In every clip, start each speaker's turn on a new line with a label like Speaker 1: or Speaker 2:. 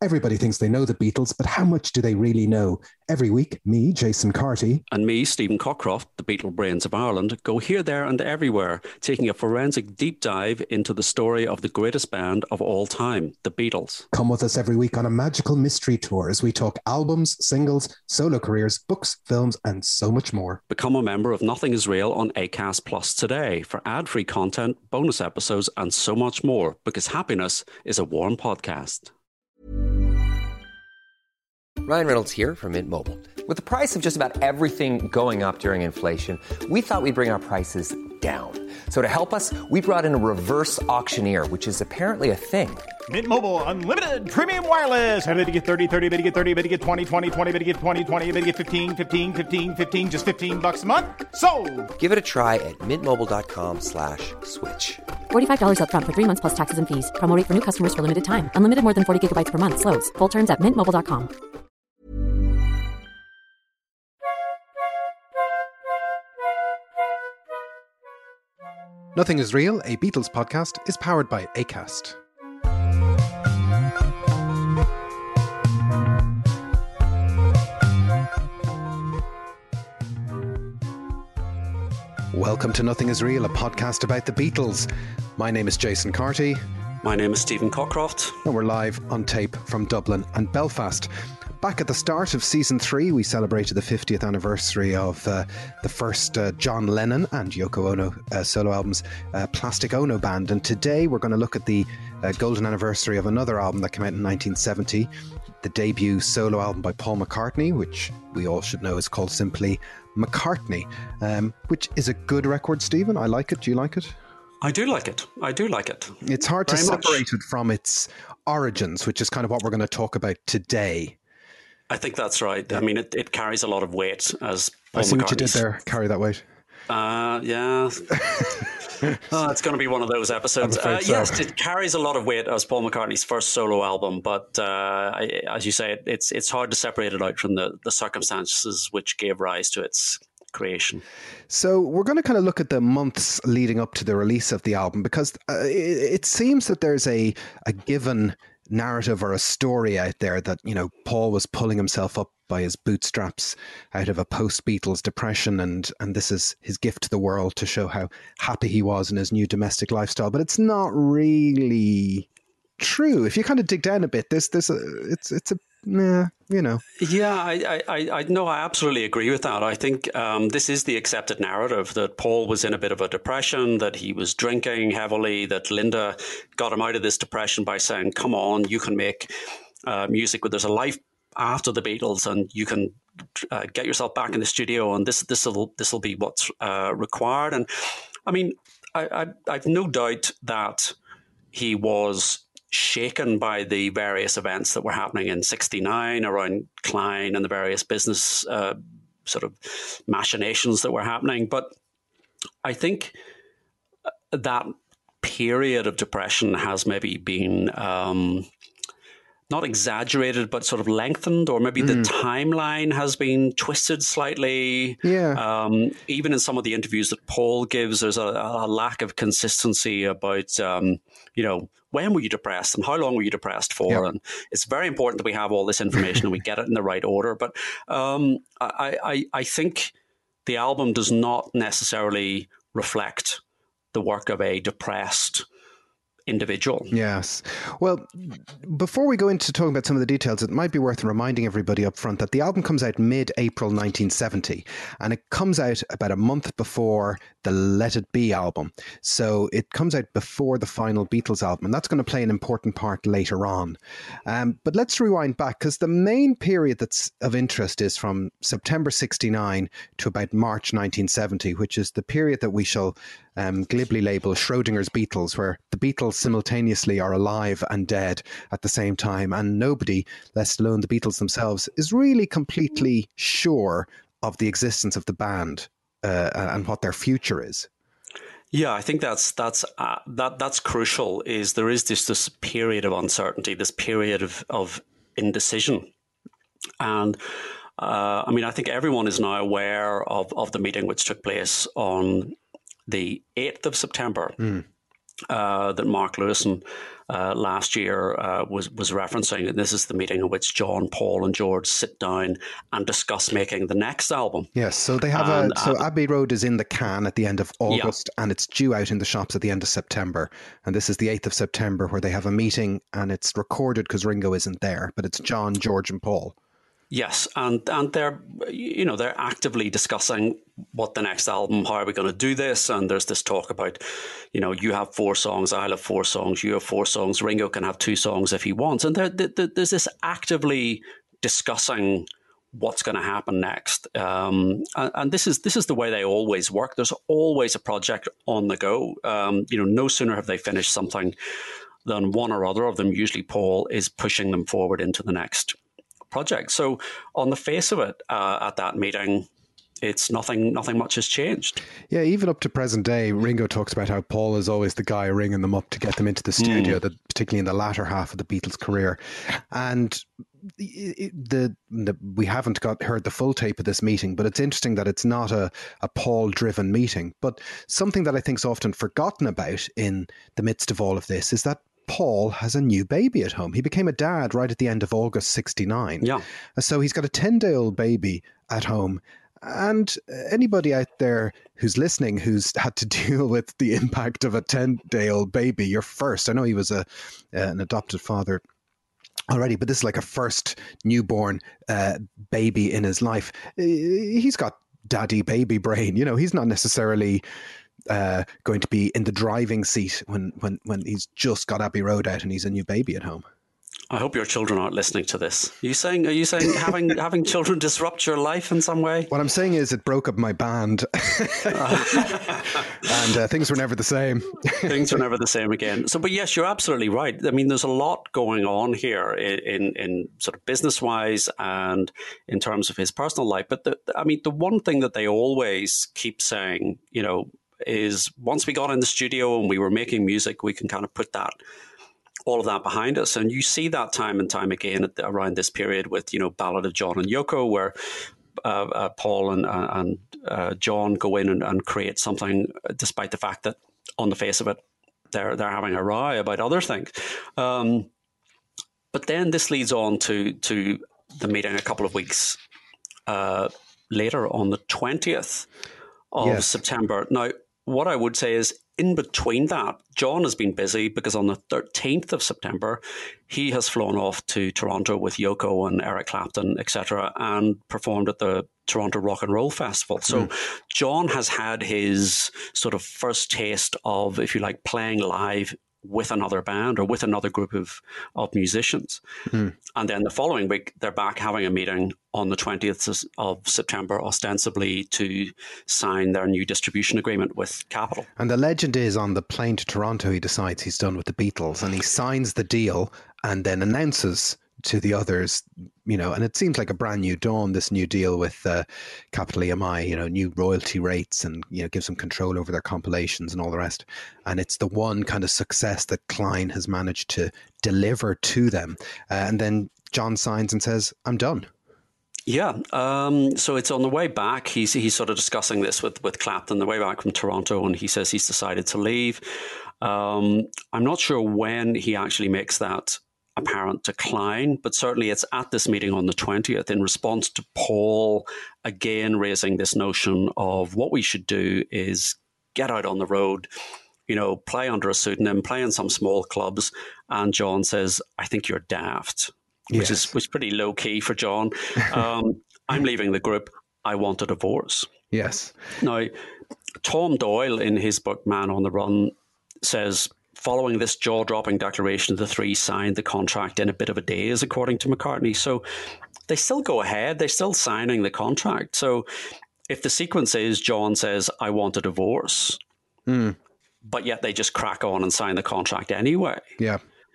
Speaker 1: Everybody thinks they know the Beatles, but how much do they really know? Every week, me, Jason Carty,
Speaker 2: and me, Stephen Cockcroft, the Beatle brains of Ireland, go here, there and everywhere, taking a forensic deep dive into the story of the greatest band of all time, the Beatles.
Speaker 1: Come with us every week on a magical mystery tour as we talk albums, singles, solo careers, books, films, and so much more.
Speaker 2: Become a member of Nothing Is Real on Acast Plus today for ad-free content, bonus episodes, and so much more, because happiness is a warm podcast.
Speaker 3: Ryan Reynolds here from Mint Mobile. With the price of just about everything going up during inflation, we thought we'd bring our prices down. So to help us, we brought in a reverse auctioneer, which is apparently a thing.
Speaker 4: Mint Mobile Unlimited Premium Wireless. How to get 30, 30, bit to get 30, bit to get 20, 20, 20, bit to get 20, 20, bit to get 15, 15, 15, 15, just $15 a month? Sold!
Speaker 3: Give it a try at mintmobile.com/switch.
Speaker 5: $45 up front for 3 months plus taxes and fees. Promo rate for new customers for limited time. Unlimited more than 40 gigabytes per month. Slows full terms at mintmobile.com.
Speaker 1: Nothing Is Real, a Beatles podcast, is powered by Acast. Welcome to Nothing Is Real, a podcast about the Beatles. My name is Jason Carty.
Speaker 2: My name is Stephen Cockcroft.
Speaker 1: And we're live on tape from Dublin and Belfast. Back at the start of season 3, we celebrated the 50th anniversary of the first John Lennon and Yoko Ono solo albums, Plastic Ono Band. And today we're going to look at the golden anniversary of another album that came out in 1970, the debut solo album by Paul McCartney, which we all should know is called simply McCartney, which is a good record, Stephen. I like it. Do you like it?
Speaker 2: I do like it.
Speaker 1: It's hard to separate it from its origins, which is kind of what we're going to talk about today.
Speaker 2: I think that's right. Yeah. I mean, it carries a lot of weight, as Paul
Speaker 1: I see what you did there. Carry that weight.
Speaker 2: Yeah. It's going to be one of those episodes.
Speaker 1: So.
Speaker 2: Yes, it carries a lot of weight as Paul McCartney's first solo album, but as you say, it's hard to separate it out from the circumstances which gave rise to its creation.
Speaker 1: So we're going to kind of look at the months leading up to the release of the album, because it seems that there's a given narrative or a story out there that, you know, Paul was pulling himself up by his bootstraps out of a post-Beatles depression, and this is his gift to the world to show how happy he was in his new domestic lifestyle. But it's not really true. If you kind of dig down a bit, you know.
Speaker 2: Yeah, I know. I absolutely agree with that. I think this is the accepted narrative, that Paul was in a bit of a depression, that he was drinking heavily, that Linda got him out of this depression by saying, come on, you can make music, but there's a life after the Beatles, and you can get yourself back in the studio, and this will be what's required. And I mean, I've no doubt that he was shaken by the various events that were happening in '69 around Klein and the various business sort of machinations that were happening. But I think that period of depression has maybe been not exaggerated, but sort of lengthened, or maybe the timeline has been twisted slightly.
Speaker 1: Yeah.
Speaker 2: Even in some of the interviews that Paul gives, there's a lack of consistency about, when were you depressed and how long were you depressed for? Yeah. And it's very important that we have all this information and we get it in the right order. But I think the album does not necessarily reflect the work of a depressed individual.
Speaker 1: Yes. Well, before we go into talking about some of the details, it might be worth reminding everybody up front that the album comes out mid-April 1970, and it comes out about a month before the Let It Be album. So it comes out before the final Beatles album, and that's going to play an important part later on. But let's rewind back, because the main period that's of interest is from September 69 to about March 1970, which is the period that we shall glibly label Schrodinger's Beatles, where the Beatles simultaneously are alive and dead at the same time, and nobody, let alone the Beatles themselves, is really completely sure of the existence of the band and what their future is.
Speaker 2: Yeah, I think that's crucial. Is there is this period of uncertainty, this period of indecision, and I think everyone is now aware of the meeting which took place on the 8th of September. that Mark Lewison last year was referencing. And this is the meeting in which John, Paul, and George sit down and discuss making the next album.
Speaker 1: Yes, so they have so Abbey Road is in the can at the end of August, and it's due out in the shops at the end of September. And this is the 8th of September, where they have a meeting, and it's recorded because Ringo isn't there, but it's John, George, and Paul.
Speaker 2: Yes, and they're actively discussing what the next album, how are we going to do this? And there's this talk about, you have 4 songs, I'll have 4 songs, you have 4 songs, Ringo can have 2 songs if he wants. And there's this actively discussing what's going to happen next. And this is the way they always work. There's always a project on the go. No sooner have they finished something than one or other of them, usually Paul, is pushing them forward into the next project. So on the face of it, at that meeting, it's nothing much has changed. Yeah,
Speaker 1: even up to present day, Ringo talks about how Paul is always the guy ringing them up to get them into the studio, particularly in the latter half of the Beatles' career. And we haven't heard the full tape of this meeting, but it's interesting that it's not a Paul-driven meeting. But something that I think is often forgotten about in the midst of all of this is that Paul has a new baby at home. He became a dad right at the end of August 1969.
Speaker 2: Yeah.
Speaker 1: So he's got a 10-day-old baby at home. And anybody out there who's listening who's had to deal with the impact of a 10-day-old baby, your first, I know he was an adopted father already, but this is like a first newborn baby in his life. He's got daddy baby brain. He's not necessarily going to be in the driving seat when he's just got Abbey Road out and he's a new baby at home.
Speaker 2: I hope your children aren't listening to this. Are you saying having children disrupt your life in some way?
Speaker 1: What I'm saying is it broke up my band, and things were never the same.
Speaker 2: Things were never the same again. So, but yes, you're absolutely right. I mean, there's a lot going on here in sort of business wise and in terms of his personal life. But the one thing that they always keep saying, is once we got in the studio and we were making music, we can kind of put all of that behind us. And you see that time and time again around this period with, Ballad of John and Yoko, where Paul and John go in and create something, despite the fact that on the face of it, they're having a row about other things. But then this leads on to the meeting a couple of weeks later on the 20th of September. Now, what I would say is in between that, John has been busy because on the 13th of September, he has flown off to Toronto with Yoko and Eric Clapton, etc., and performed at the Toronto Rock and Roll Festival. So John has had his sort of first taste of, if you like, playing live with another band or with another group of musicians. And then the following week, they're back having a meeting on the 20th of September, ostensibly to sign their new distribution agreement with Capitol.
Speaker 1: And the legend is on the plane to Toronto, he decides he's done with the Beatles and he signs the deal and then announces to the others, and it seems like a brand new dawn, this new deal with Capitol EMI, new royalty rates and, gives them control over their compilations and all the rest. And it's the one kind of success that Klein has managed to deliver to them. And then John signs and says, I'm done.
Speaker 2: Yeah. So it's on the way back. He's sort of discussing this with Clapton, the way back from Toronto, and he says he's decided to leave. I'm not sure when he actually makes that apparent to Klein, but certainly it's at this meeting on the 20th in response to Paul again raising this notion of what we should do is get out on the road, play under a pseudonym, play in some small clubs. And John says, I think you're daft, which is pretty low key for John. I'm leaving the group. I want a divorce.
Speaker 1: Yes.
Speaker 2: Now, Tom Doyle in his book, Man on the Run, says, following this jaw-dropping declaration, the three signed the contract in a bit of a daze, according to McCartney. So they still go ahead. They're still signing the contract. So if the sequence is John says, I want a divorce, but yet they just crack on and sign the contract anyway.
Speaker 1: Yeah.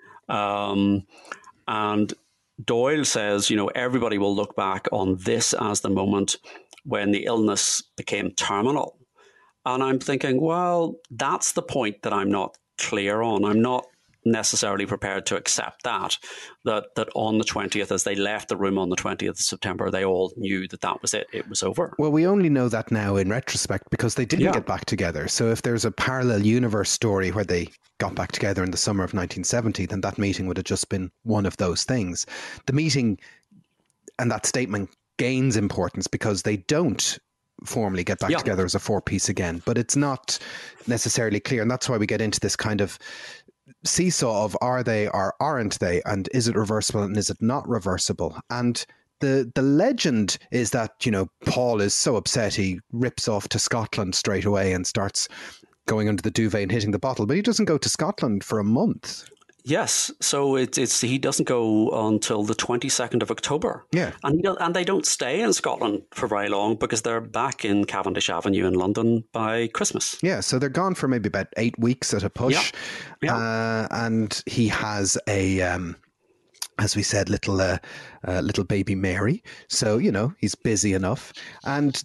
Speaker 2: And Doyle says, everybody will look back on this as the moment when the illness became terminal. And I'm thinking, well, that's the point that I'm not clear on. I'm not necessarily prepared to accept that on the 20th, as they left the room on the 20th of September, they all knew that was it. It was over.
Speaker 1: Well, we only know that now in retrospect because they didn't get back together. So if there's a parallel universe story where they got back together in the summer of 1970, then that meeting would have just been one of those things. The meeting and that statement gains importance because they don't formally get back together as a four-piece again, but it's not necessarily clear, and that's why we get into this kind of seesaw of are they or aren't they, and is it reversible and is it not reversible? And the legend is that, Paul is so upset he rips off to Scotland straight away and starts going under the duvet and hitting the bottle, but he doesn't go to Scotland for a month.
Speaker 2: Yes, so he doesn't go until the 22nd of October.
Speaker 1: Yeah,
Speaker 2: and they don't stay in Scotland for very long because they're back in Cavendish Avenue in London by Christmas.
Speaker 1: Yeah, so they're gone for maybe about 8 weeks at a push.
Speaker 2: Yeah.
Speaker 1: And he has a, as we said, little baby Mary. So, he's busy enough. And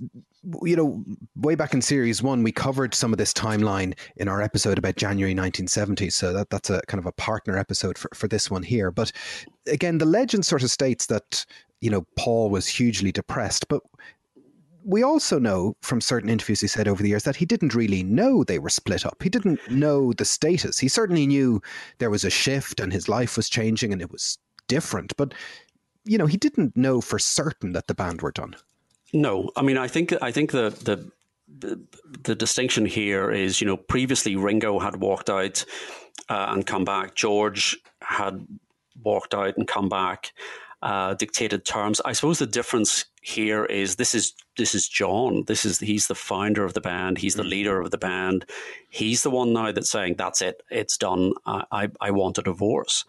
Speaker 1: way back in series 1, we covered some of this timeline in our episode about January 1970. So that's a kind of a partner episode for this one here. But again, the legend sort of states that, Paul was hugely depressed. But we also know from certain interviews he said over the years that he didn't really know they were split up. He didn't know the status. He certainly knew there was a shift and his life was changing and it was different. But, he didn't know for certain that the band were done.
Speaker 2: No, I mean, I think the distinction here is, previously Ringo had walked out and come back. George had walked out and come back, dictated terms. I suppose the difference here is this is John. He's the founder of the band. He's the leader of the band. He's the one now that's saying, that's it. It's done. I want a divorce.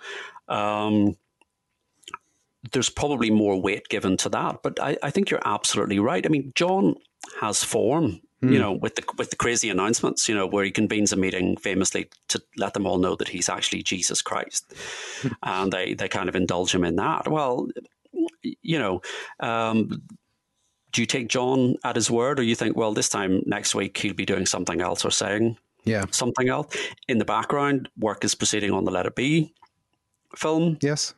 Speaker 2: There's probably more weight given to that, but I think you're absolutely right. I mean, John has form, with the crazy announcements, where he convenes a meeting famously to let them all know that he's actually Jesus Christ, and they kind of indulge him in that. Well, do you take John at his word, or you think, well, this time next week he'll be doing something else or saying something else? In the background, work is proceeding on the Let It Be film.
Speaker 1: Yes.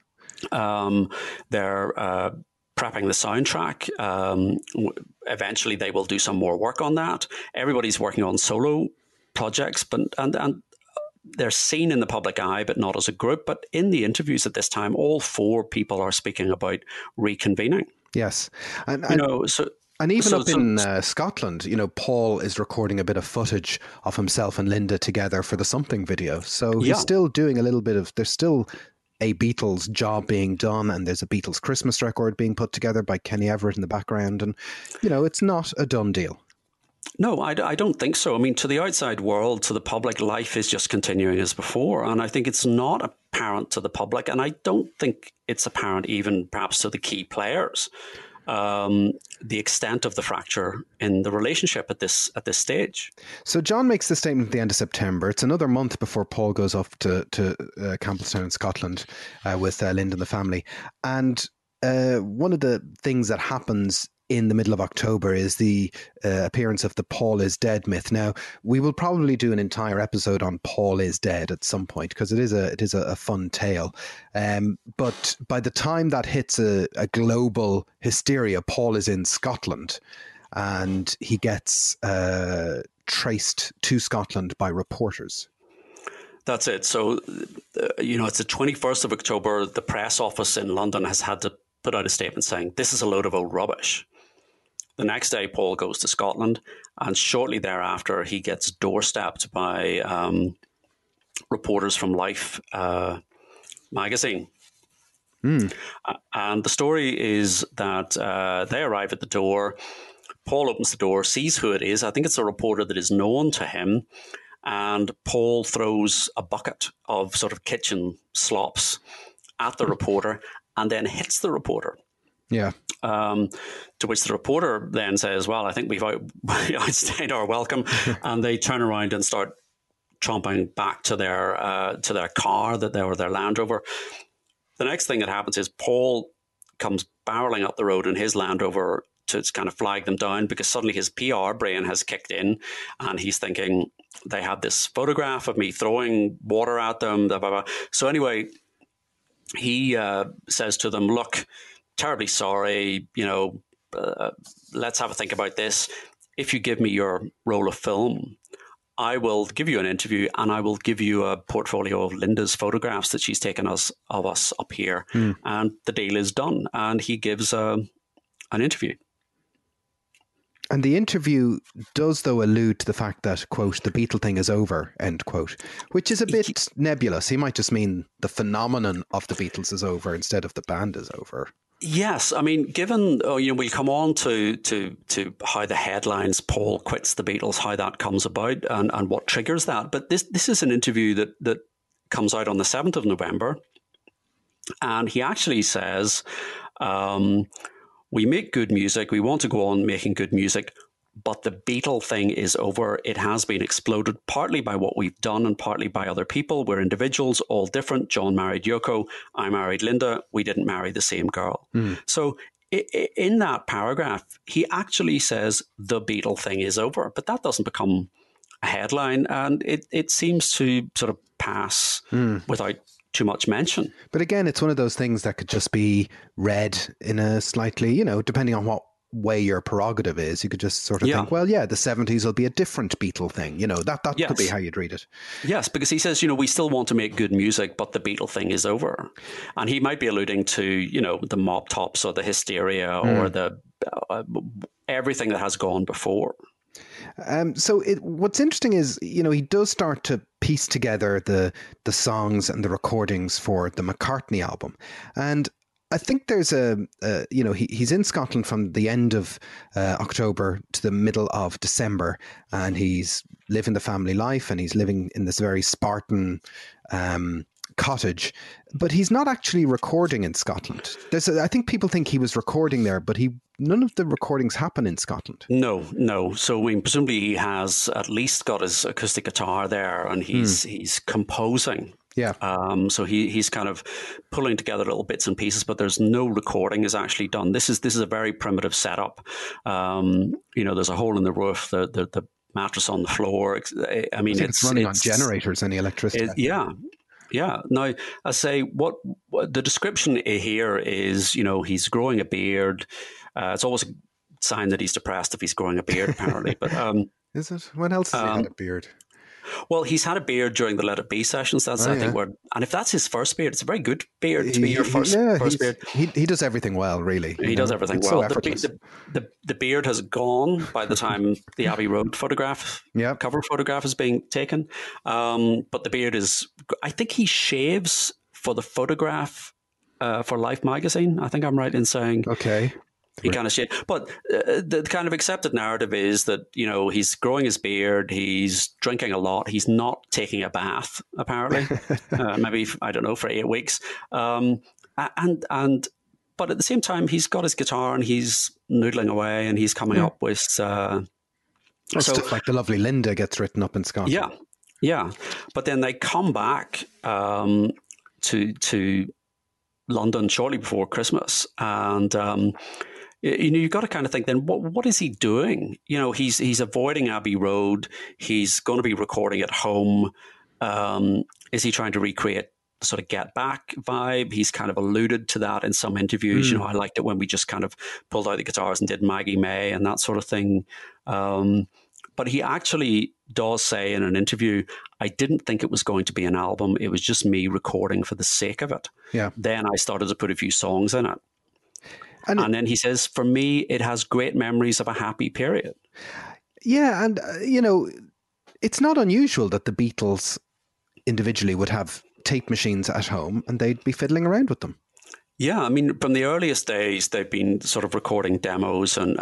Speaker 2: They're prepping the soundtrack. Eventually, they will do some more work on that. Everybody's working on solo projects, and they're seen in the public eye, but not as a group. But in the interviews at this time, all four people are speaking about reconvening.
Speaker 1: Yes, and even in Scotland, Paul is recording a bit of footage of himself and Linda together for the Something video. So he's still doing a little bit of. There's still a Beatles job being done, and there's a Beatles Christmas record being put together by Kenny Everett in the background, and it's not a done deal.
Speaker 2: No, I don't think so. I mean, to the outside world, to the public, life is just continuing as before, and I think it's not apparent to the public, and I don't think it's apparent even perhaps to the key players, the extent of the fracture in the relationship at this stage.
Speaker 1: So John makes the statement at the end of September. It's another month before Paul goes off to Campbellstown in Scotland with Linda and the family. And one of the things that happens in the middle of October is the appearance of the Paul is dead myth. Now, we will probably do an entire episode on Paul is dead at some point because it is a fun tale. But by the time that hits a global hysteria, Paul is in Scotland and he gets traced to Scotland by reporters.
Speaker 2: That's it. So, it's the 21st of October. The press office in London has had to put out a statement saying this is a load of old rubbish. The next day, Paul goes to Scotland, and shortly thereafter, he gets doorstepped by reporters from Life magazine. And the story is that they arrive at the door. Paul opens the door, sees who it is. I think it's a reporter that is known to him. And Paul throws a bucket of sort of kitchen slops at the reporter and then hits the reporter.
Speaker 1: Yeah.
Speaker 2: To which the reporter then says, well, I think we've outstayed our welcome. And they turn around and start tromping back to their car, their Land Rover. The next thing that happens is Paul comes barreling up the road in his Land Rover to kind of flag them down, because suddenly his PR brain has kicked in and he's thinking, they had this photograph of me throwing water at them. Blah, blah, blah. So anyway, he says to them, look, terribly sorry, let's have a think about this. If you give me your roll of film, I will give you an interview and I will give you a portfolio of Linda's photographs that she's taken of us up here. And the deal is done. And he gives an interview.
Speaker 1: And the interview does, though, allude to the fact that, quote, the Beatle thing is over, end quote, which is a bit nebulous. He might just mean the phenomenon of the Beatles is over instead of the band is over.
Speaker 2: Yes, I mean, given we'll come on to how the headlines "Paul quits the Beatles," how that comes about, and what triggers that. But this is an interview that comes out on the 7th of November, and he actually says, "We make good music. We want to go on making good music, but the Beatle thing is over. It has been exploded, partly by what we've done and partly by other people. We're individuals, all different. John married Yoko. I married Linda. We didn't marry the same girl." So in that paragraph, he actually says the Beatle thing is over, but that doesn't become a headline. And it seems to sort of pass without too much mention.
Speaker 1: But again, it's one of those things that could just be read in a slightly, depending on what way your prerogative is, you could just sort of think, well, yeah, the 70s will be a different Beatle thing. That
Speaker 2: Yes.
Speaker 1: could be how you'd read it.
Speaker 2: Yes, because he says, we still want to make good music, but the Beatle thing is over. And he might be alluding to, the mop tops or the hysteria or the everything that has gone before.
Speaker 1: So what's interesting is, he does start to piece together the songs and the recordings for the McCartney album. And I think there's he's in Scotland from the end of October to the middle of December, and he's living the family life, and he's living in this very Spartan cottage, but he's not actually recording in Scotland. I think people think he was recording there, but none of the recordings happen in Scotland.
Speaker 2: No. So presumably he has at least got his acoustic guitar there, and he's composing.
Speaker 1: Yeah.
Speaker 2: So he's kind of pulling together little bits and pieces, but there's no recording is actually done. This is a very primitive setup. There's a hole in the roof, the mattress on the floor. I mean,
Speaker 1: it's running on generators and electricity.
Speaker 2: Yeah. Now, I say what the description here is, he's growing a beard. It's always a sign that he's depressed if he's growing a beard, apparently. But
Speaker 1: is it? When else has he had a beard?
Speaker 2: Well, he's had a beard during the Let It Be sessions. That's I think and if that's his first beard, it's a very good beard to be your first beard.
Speaker 1: He does everything well, really.
Speaker 2: He does everything well.
Speaker 1: So effortless.
Speaker 2: The beard has gone by the time the Abbey Road cover photograph is being taken. But the beard is, I think he shaves for the photograph for Life magazine. I think I'm right in saying.
Speaker 1: Okay.
Speaker 2: He kind of shit. But the kind of accepted narrative is that, he's growing his beard, he's drinking a lot, he's not taking a bath, apparently, maybe, I don't know, for 8 weeks. But at the same time, he's got his guitar and he's noodling away and he's coming up with...
Speaker 1: stuff like The Lovely Linda gets written up in Scotland.
Speaker 2: Yeah. But then they come back to London shortly before Christmas, and... you've got to kind of think then, what is he doing? He's avoiding Abbey Road. He's going to be recording at home. Is he trying to recreate the sort of Get Back vibe? He's kind of alluded to that in some interviews. I liked it when we just kind of pulled out the guitars and did Maggie May and that sort of thing. But he actually does say in an interview, I didn't think it was going to be an album. It was just me recording for the sake of it.
Speaker 1: Yeah.
Speaker 2: Then I started to put a few songs in it. And then he says, for me, it has great memories of a happy period.
Speaker 1: Yeah. And, it's not unusual that the Beatles individually would have tape machines at home and they'd be fiddling around with them.
Speaker 2: Yeah. I mean, from the earliest days, they've been sort of recording demos and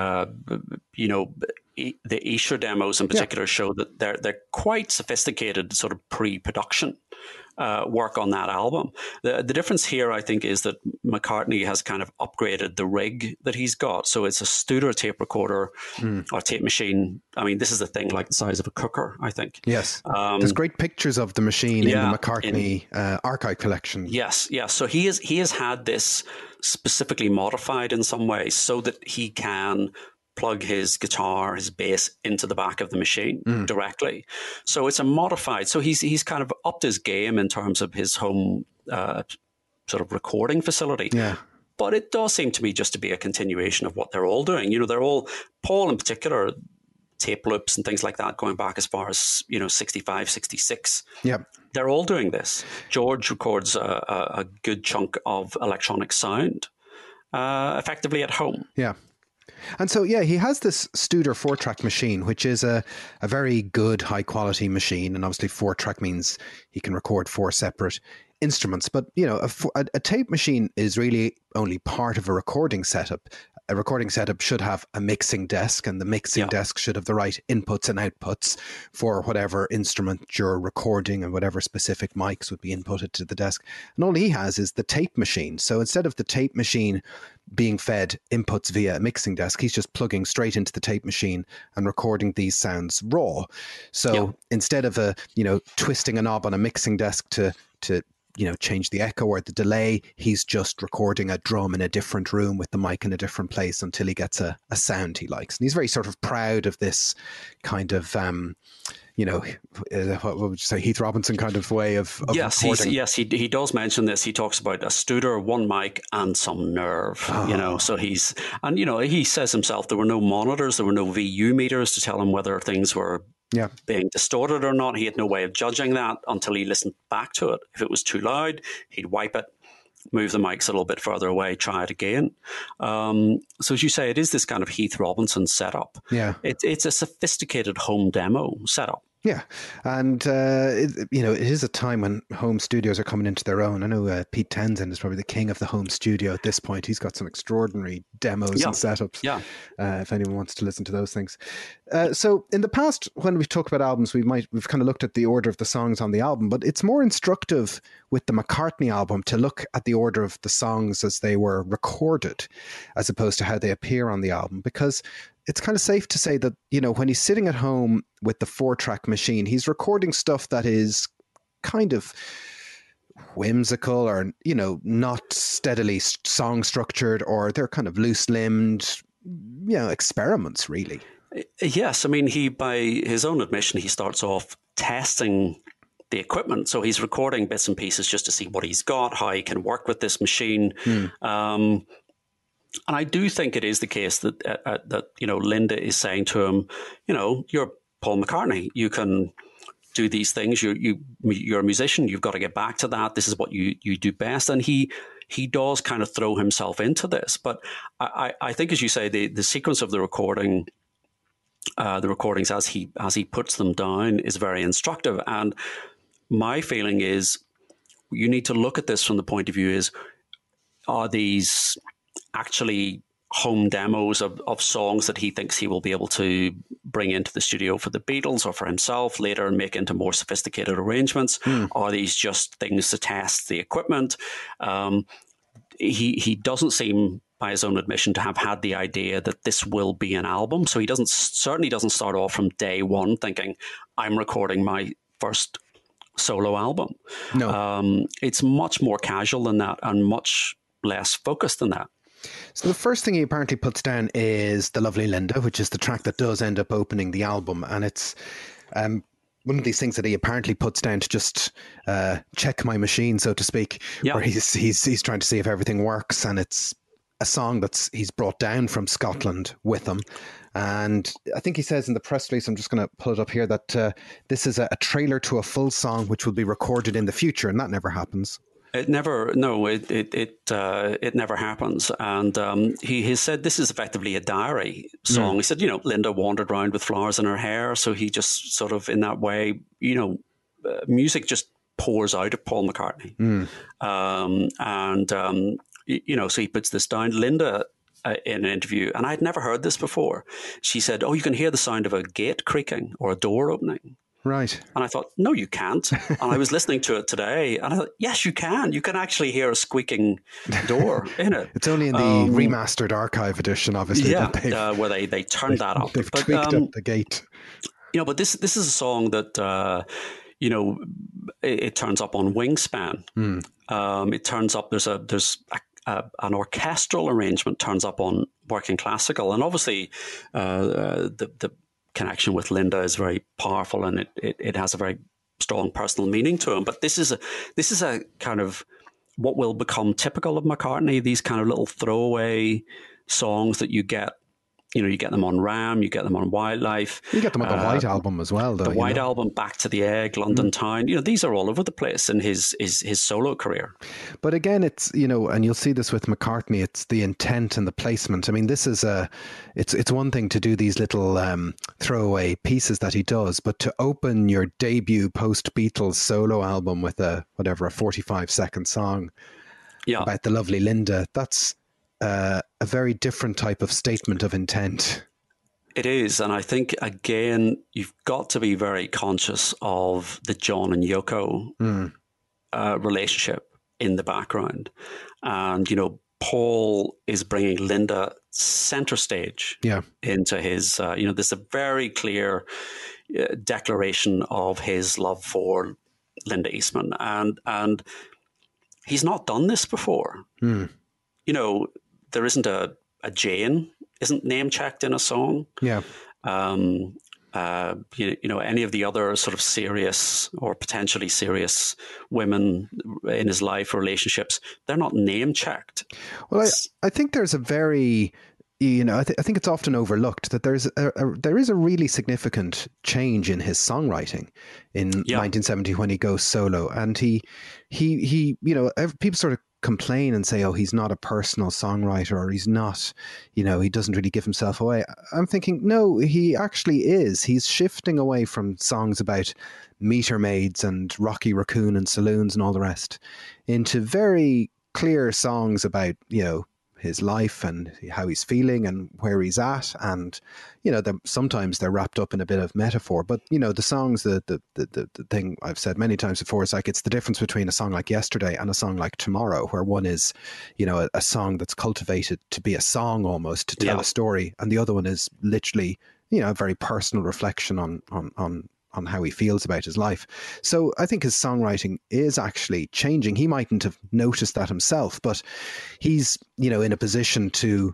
Speaker 2: the Esher demos in particular show that they're quite sophisticated sort of pre-production. work on that album. The difference here, I think, is that McCartney has kind of upgraded the rig that he's got. So it's a Studer tape recorder or tape machine. I mean, this is a thing like the size of a cooker, I think.
Speaker 1: Yes. There's great pictures of the machine in the McCartney archive collection.
Speaker 2: Yes. So he has had this specifically modified in some ways so that he can plug his guitar, his bass into the back of the machine directly. So it's a modified. So he's kind of upped his game in terms of his home sort of recording facility. Yeah. But it does seem to me just to be a continuation of what they're all doing. You know, they're all, Paul in particular, tape loops and things like that going back as far as, 65, 66.
Speaker 1: Yeah.
Speaker 2: They're all doing this. George records a good chunk of electronic sound effectively at home.
Speaker 1: Yeah. And so, he has this Studer 4-track machine, which is a very good, high-quality machine. And obviously 4-track means he can record 4 separate instruments. But, a tape machine is really only part of a recording setup. A recording setup should have a mixing desk, and the mixing desk should have the right inputs and outputs for whatever instrument you're recording, and whatever specific mics would be inputted to the desk. And all he has is the tape machine. So instead of the tape machine being fed inputs via a mixing desk, he's just plugging straight into the tape machine and recording these sounds raw. So instead of twisting a knob on a mixing desk to change the echo or the delay, he's just recording a drum in a different room with the mic in a different place until he gets a sound he likes. And he's very sort of proud of this kind of, what would you say, Heath Robinson kind of way of recording.
Speaker 2: He does mention this. He talks about a Studer, one mic, and some nerve. So he says himself there were no monitors, there were no VU meters to tell him whether things were being distorted or not. He had no way of judging that until he listened back to it. If it was too loud, he'd wipe it, move the mics a little bit further away, try it again. So as you say, it is this kind of Heath Robinson setup. Yeah, it's a sophisticated home demo setup.
Speaker 1: Yeah, and it is a time when home studios are coming into their own. I know Pete Townsend is probably the king of the home studio at this point. He's got some extraordinary demos and setups. Yeah, if anyone wants to listen to those things. So in the past, when we've talked about albums, we've kind of looked at the order of the songs on the album, but it's more instructive with the McCartney album to look at the order of the songs as they were recorded, as opposed to how they appear on the album, because it's kind of safe to say that, when he's sitting at home with the 4-track machine, he's recording stuff that is kind of whimsical or, not steadily song structured, or they're kind of loose-limbed, experiments, really.
Speaker 2: Yes. I mean, by his own admission, he starts off testing the equipment. So he's recording bits and pieces just to see what he's got, how he can work with this machine. And I do think it is the case that Linda is saying to him, you're Paul McCartney. You can do these things. You're a musician. You've got to get back to that. This is what you do best. And he does kind of throw himself into this. But I think, as you say, the sequence of the recording, the recordings as he puts them down is very instructive. And my feeling is you need to look at this from the point of view is, are these actually home demos of songs that he thinks he will be able to bring into the studio for the Beatles or for himself later and make into more sophisticated arrangements? Are these just things to test the equipment? He doesn't seem, by his own admission, to have had the idea that this will be an album. So he certainly doesn't start off from day one thinking, I'm recording my first solo album. No. It's much more casual than that and much less focused than that.
Speaker 1: So the first thing he apparently puts down is The Lovely Linda, which is the track that does end up opening the album. And it's one of these things that he apparently puts down to just check my machine, so to speak, where he's trying to see if everything works. And it's a song he's brought down from Scotland with him. And I think he says in the press release, I'm just going to pull it up here, that this is a trailer to a full song which will be recorded in the future. And that never happens.
Speaker 2: It never happens. And he has said this is effectively a diary song. He said, Linda wandered around with flowers in her hair. So he just sort of, in that way, music just pours out of Paul McCartney. So he puts this down. Linda, in an interview, and I'd never heard this before, she said, you can hear the sound of a gate creaking or a door opening.
Speaker 1: Right.
Speaker 2: And I thought, no, you can't. And I was listening to it today, and I thought, yes, you can. You can actually hear a squeaking door in it.
Speaker 1: It's only in the remastered archive edition, obviously.
Speaker 2: Yeah,
Speaker 1: that
Speaker 2: where they turned that up.
Speaker 1: They've tweaked up the gate.
Speaker 2: But this is a song that it turns up on Wingspan. It turns up. There's an orchestral arrangement turns up on Working Classical, and obviously the connection with Linda is very powerful, and it has a very strong personal meaning to him. But this is a kind of what will become typical of McCartney, these kind of little throwaway songs that you get. You get them on Ram, you get them on Wildlife.
Speaker 1: You get them on the White Album as well, though.
Speaker 2: The White Album, Back to the Egg, London Town. These are all over the place in his solo career.
Speaker 1: But again, it's, and you'll see this with McCartney, it's the intent and the placement. I mean, this is it's one thing to do these little throwaway pieces that he does, but to open your debut post-Beatles solo album with a 45-second song about the lovely Linda, that's a very different type of statement of intent.
Speaker 2: It is. And I think, again, you've got to be very conscious of the John and Yoko relationship in the background. And, Paul is bringing Linda center stage into his, there's a very clear declaration of his love for Linda Eastman. And he's not done this before. There isn't a Jane isn't name checked in a song.
Speaker 1: Yeah.
Speaker 2: Any of the other sort of serious or potentially serious women in his life or relationships, they're not name checked.
Speaker 1: Well, I think there's a very, I think it's often overlooked that there is a really significant change in his songwriting in 1970 when he goes solo, and he people sort of complain and say, oh, he's not a personal songwriter, or he's not, he doesn't really give himself away. I'm thinking, no, he actually is. He's shifting away from songs about meter maids and Rocky Raccoon and saloons and all the rest into very clear songs about, his life and how he's feeling and where he's at. And, sometimes they're wrapped up in a bit of metaphor, but, the songs, the thing I've said many times before is like, it's the difference between a song like Yesterday and a song like Tomorrow, where one is, a song that's cultivated to be a song almost, to tell a story. And the other one is literally, a very personal reflection on how he feels about his life. So I think his songwriting is actually changing. He mightn't have noticed that himself, but he's, in a position to,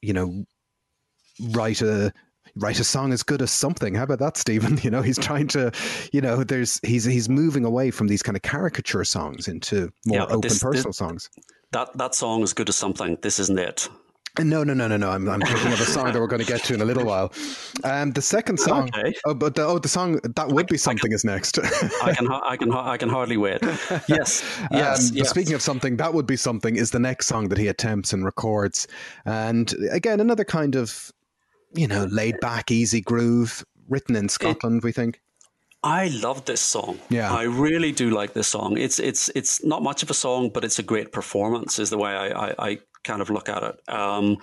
Speaker 1: write a song as good as something. How about that, Stephen? He's trying to, he's moving away from these kind of caricature songs into more open personal songs.
Speaker 2: That song is good as something. This isn't it.
Speaker 1: No. I'm thinking of a song that we're going to get to in a little while. The second song,
Speaker 2: okay.
Speaker 1: The song That Would Be Something is next.
Speaker 2: I can hardly wait. Yes.
Speaker 1: Speaking of something, That Would Be Something is the next song that he attempts and records, and again another kind of laid back, easy groove, written in Scotland. We think.
Speaker 2: I love this song.
Speaker 1: Yeah,
Speaker 2: I really do like this song. It's not much of a song, but it's a great performance. Is the way I kind of look at it.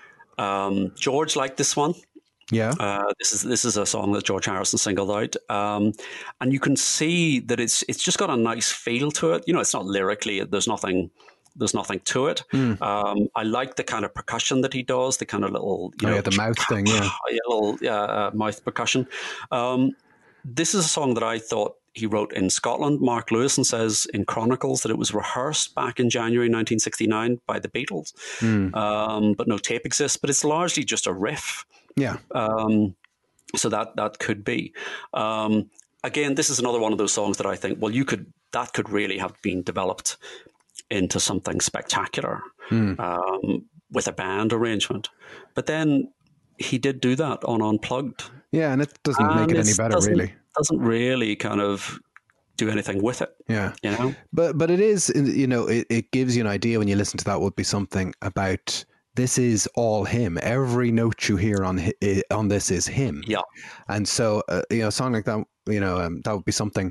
Speaker 2: George liked this one.
Speaker 1: Yeah.
Speaker 2: This is a song that George Harrison singled out, and you can see that it's just got a nice feel to it. It's not lyrically. There's nothing to it. I like the kind of percussion that he does. The kind of little
Speaker 1: the mouth thing. Yeah,
Speaker 2: little mouth percussion. This is a song that I thought he wrote in Scotland. Mark Lewison says in Chronicles that it was rehearsed back in January 1969 by the Beatles, but no tape exists. But it's largely just a riff.
Speaker 1: Yeah.
Speaker 2: So that could be. Again, this is another one of those songs that I think, that could really have been developed into something spectacular with a band arrangement. But then he did do that on Unplugged.
Speaker 1: Yeah, and it doesn't make it any better, really.
Speaker 2: Doesn't really kind of do anything with it.
Speaker 1: Yeah. But it is, it gives you an idea when you listen to That Would Be Something about this is all him. Every note you hear on this is him.
Speaker 2: Yeah.
Speaker 1: And so, a song like that, That Would Be Something,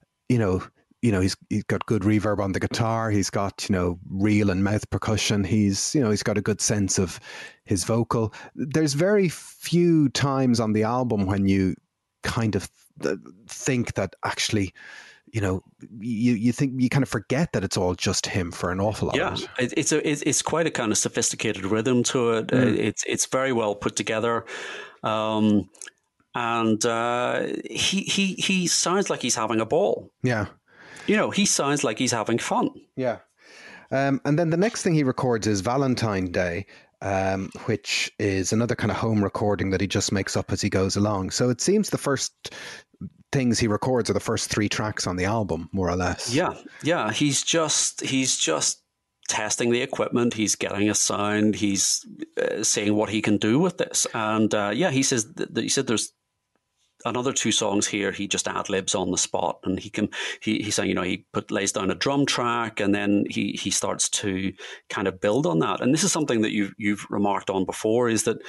Speaker 1: he's got good reverb on the guitar. He's got, reel and mouth percussion. He's got a good sense of his vocal. There's very few times on the album when you kind of think that actually, you think you kind of forget that it's all just him for an awful lot of it.
Speaker 2: It's quite a kind of sophisticated rhythm to it. It's very well put together. And he sounds like he's having a ball.
Speaker 1: Yeah.
Speaker 2: He sounds like he's having fun.
Speaker 1: Yeah. And then the next thing he records is Valentine Day, which is another kind of home recording that he just makes up as he goes along. So it seems the first things he records are the first 3 tracks on the album, more or less.
Speaker 2: Yeah. He's just testing the equipment. He's getting a sound. He's seeing what he can do with this. And he said there's another 2 songs here. He just ad libs on the spot, and he's saying, he lays down a drum track, and then he starts to kind of build on that. And this is something that you've remarked on before, is that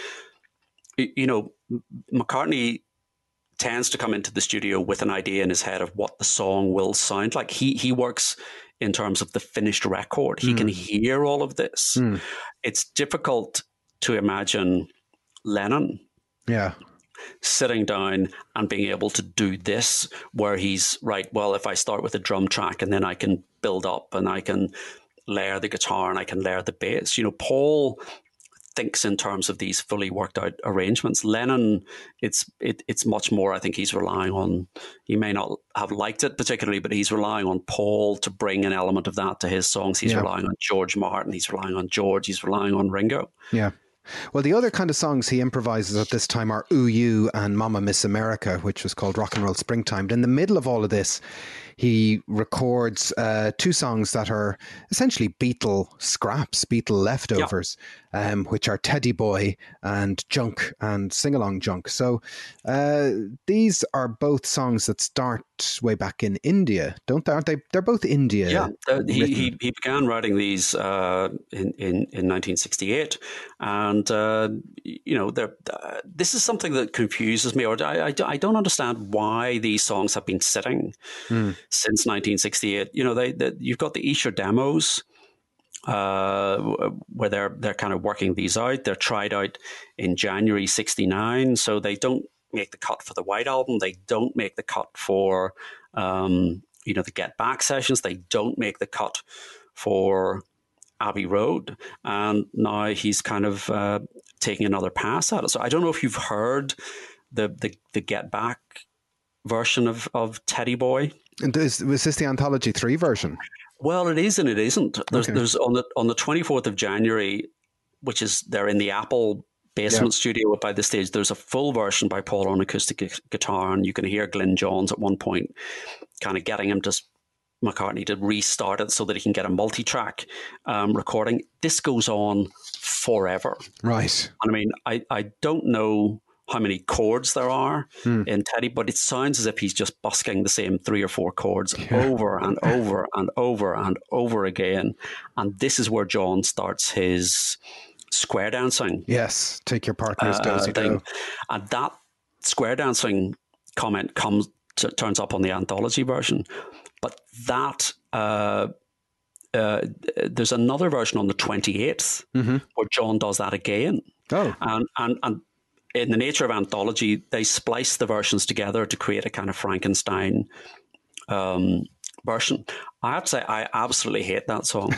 Speaker 2: McCartney tends to come into the studio with an idea in his head of what the song will sound like. He works in terms of the finished record. He can hear all of this. It's difficult to imagine Lennon sitting down and being able to do this, where he's if I start with a drum track and then I can build up and I can layer the guitar and I can layer the bass. Paul thinks in terms of these fully worked out arrangements. Lennon, it's much more, I think he's relying on, he may not have liked it particularly, but he's relying on Paul to bring an element of that to his songs. He's relying on George Martin, he's relying on George, he's relying on Ringo.
Speaker 1: Yeah. Well, the other kind of songs he improvises at this time are Ooh You and Mama Miss America, which was called Rock and Roll Springtime. But in the middle of all of this, he records 2 songs that are essentially Beatle scraps, Beatle leftovers, which are Teddy Boy and Junk and Sing Along Junk. So these are both songs that start way back in India, don't they? Aren't they? They're both India.
Speaker 2: Yeah, he began writing these in 1968, and this is something that confuses me, or I don't understand why these songs have been sitting since 1968. You've got the Esher demos, where they're kind of working these out. They're tried out in January 69, so they don't make the cut for the White Album. They don't make the cut for the Get Back sessions. They don't make the cut for Abbey Road. And now he's kind of taking another pass at it. So I don't know if you've heard the Get Back version of Teddy Boy.
Speaker 1: And was this the Anthology 3 version?
Speaker 2: Well, it is and it isn't. There's on the 24th of January, which is they're in the Apple basement studio by this stage. There's a full version by Paul on acoustic guitar, and you can hear Glyn Johns at one point kind of getting McCartney to restart it so that he can get a multi-track recording. This goes on forever.
Speaker 1: Right.
Speaker 2: And I mean, I don't know how many chords there are in Teddy, but it sounds as if he's just busking the same 3 or 4 chords over and over and over and over again. And this is where John starts his square dancing.
Speaker 1: Yes, take your partner's do-si-do.
Speaker 2: And that square dancing comment turns up on the Anthology version. But that there's another version on the 28th where John does that again.
Speaker 1: Oh.
Speaker 2: And in the nature of Anthology, they splice the versions together to create a kind of Frankenstein version. I have to say, I absolutely hate that song.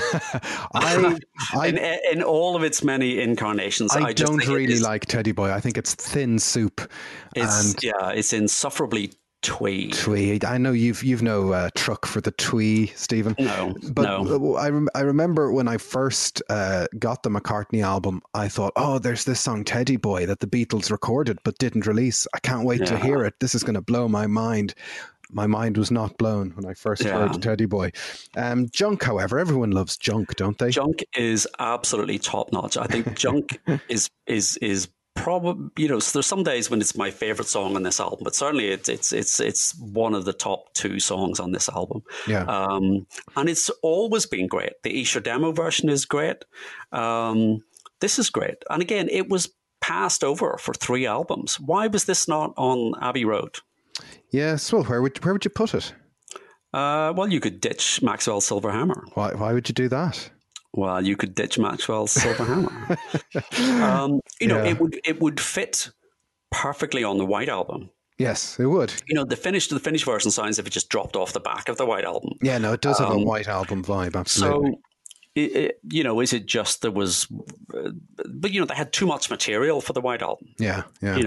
Speaker 2: In all of its many incarnations,
Speaker 1: I don't really like Teddy Boy. I think it's thin soup.
Speaker 2: It's insufferably twee.
Speaker 1: Twee. I know you've no truck for the twee, Stephen.
Speaker 2: No,
Speaker 1: I remember when I first got the McCartney album, I thought, oh, there's this song Teddy Boy that the Beatles recorded but didn't release. I can't wait to hear it. This is going to blow my mind. My mind was not blown when I first heard Teddy Boy. Junk, however, everyone loves Junk, don't they?
Speaker 2: Junk is absolutely top notch. I think Junk is probably, there's some days when it's my favorite song on this album, but certainly it's one of the top 2 songs on this album.
Speaker 1: Yeah.
Speaker 2: And it's always been great. The Esher demo version is great. This is great. And again, it was passed over for 3 albums. Why was this not on Abbey Road?
Speaker 1: Yes, well, where would you put it?
Speaker 2: Well, you could ditch Maxwell's Silver Hammer.
Speaker 1: Why would you do that?
Speaker 2: Well, you could ditch Maxwell's Silver Hammer. It would fit perfectly on the White Album.
Speaker 1: Yes, it would.
Speaker 2: The finished version sounds as if it just dropped off the back of the White Album.
Speaker 1: Yeah, no, it does have a White Album vibe, absolutely.
Speaker 2: So, is it just there was, but they had too much material for the White Album.
Speaker 1: Yeah.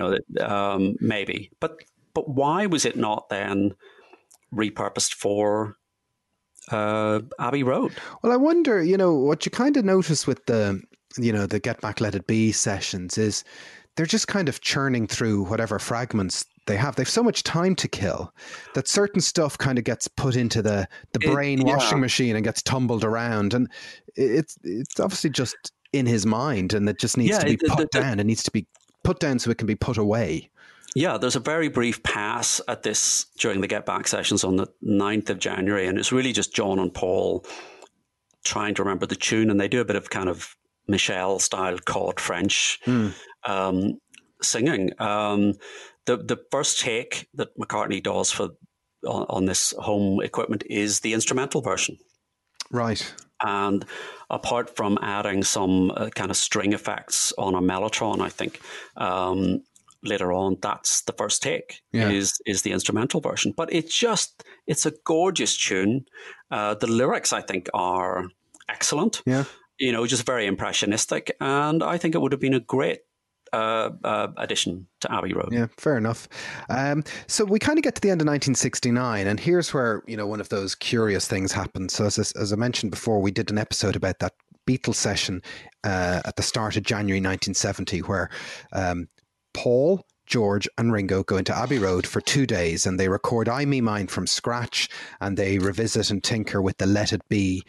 Speaker 2: Maybe, but why was it not then repurposed for Abbey Road?
Speaker 1: Well, I wonder, what you kind of notice with the Get Back, Let It Be sessions is they're just kind of churning through whatever fragments they have. They've so much time to kill that certain stuff kind of gets put into the brain washing machine and gets tumbled around. And it's obviously just in his mind, and it just needs to be put down. It needs to be put down so it can be put away.
Speaker 2: Yeah, there's a very brief pass at this during the Get Back sessions on the 9th of January, and it's really just John and Paul trying to remember the tune, and they do a bit of kind of Michel-style cod French singing. The first take that McCartney does on this home equipment is the instrumental version.
Speaker 1: Right.
Speaker 2: And apart from adding some kind of string effects on a mellotron, I think, later on, that's the first take, is the instrumental version. But it's a gorgeous tune. The lyrics, I think, are excellent.
Speaker 1: Yeah.
Speaker 2: Just very impressionistic. And I think it would have been a great addition to Abbey Road.
Speaker 1: Yeah, fair enough. So we kind of get to the end of 1969, and here's where, one of those curious things happens. So as I mentioned before, we did an episode about that Beatles session at the start of January 1970, where Paul, George and Ringo go into Abbey Road for 2 days, and they record I, Me, Mine from scratch, and they revisit and tinker with the Let It Be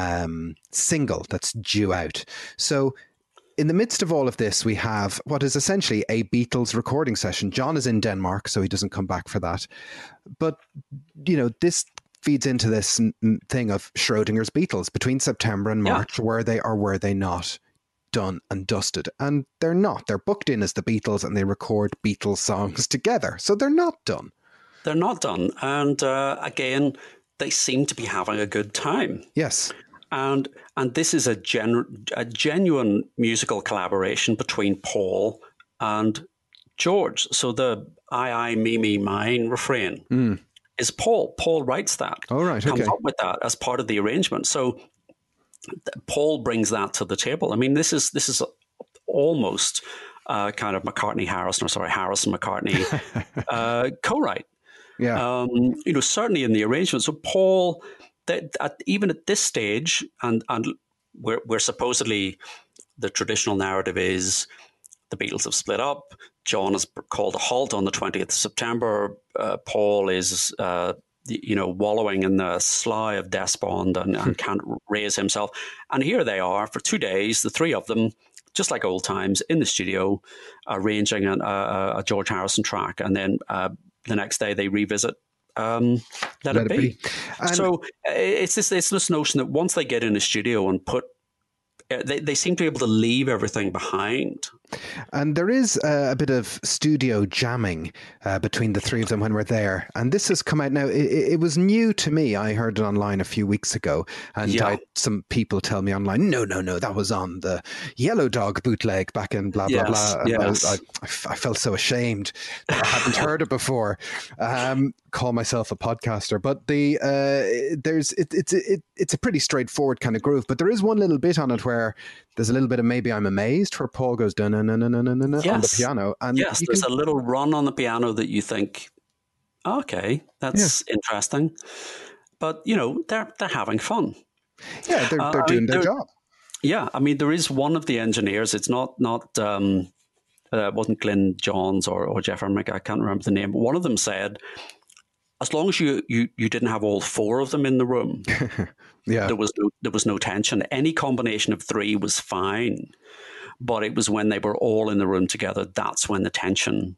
Speaker 1: single that's due out. So in the midst of all of this, we have what is essentially a Beatles recording session. John is in Denmark, so he doesn't come back for that. But, this feeds into this thing of Schrodinger's Beatles between September and March. Were they or were they not done and dusted? And they're not. They're booked in as the Beatles, and they record Beatles songs together. So they're not done.
Speaker 2: They're not done. And again, they seem to be having a good time.
Speaker 1: Yes.
Speaker 2: And this is a genuine musical collaboration between Paul and George. So the I, me, mine refrain is Paul. Paul writes that.
Speaker 1: Oh, right.
Speaker 2: Comes up with that as part of the arrangement. So Paul brings that to the table. I mean, this is almost kind of Harrison McCartney co-write.
Speaker 1: Yeah.
Speaker 2: Certainly in the arrangement. So Paul, even at this stage, and where supposedly the traditional narrative is the Beatles have split up, John has called a halt on the 20th of September. Paul is, wallowing in the slough of despond and can't raise himself. And here they are for 2 days, the three of them, just like old times, in the studio, arranging a George Harrison track. And then the next day they revisit Let It Be. So it's this notion that once they get in the studio and they seem to be able to leave everything behind.
Speaker 1: And there is a bit of studio jamming between the three of them when we're there. And this has come out now. It was new to me. I heard it online a few weeks ago. And I had some people tell me online, no, that was on the Yellow Dog bootleg back in blah, blah, blah. And I felt so ashamed that I hadn't heard it before. Call myself a podcaster. But it's a pretty straightforward kind of groove. But there is one little bit on it where there's a little bit of Maybe I'm Amazed, where Paul goes on the piano. And
Speaker 2: there's a little run on the piano that you think, okay, that's interesting. But, they're having fun.
Speaker 1: Yeah, they're doing their job.
Speaker 2: Yeah, I mean, there is one of the engineers. It's not wasn't Glyn Johns or Jeff Emmerich, I can't remember the name. But one of them said, as long as you didn't have all four of them in the room, there was no tension. Any combination of three was fine, but it was when they were all in the room together that's when the tension,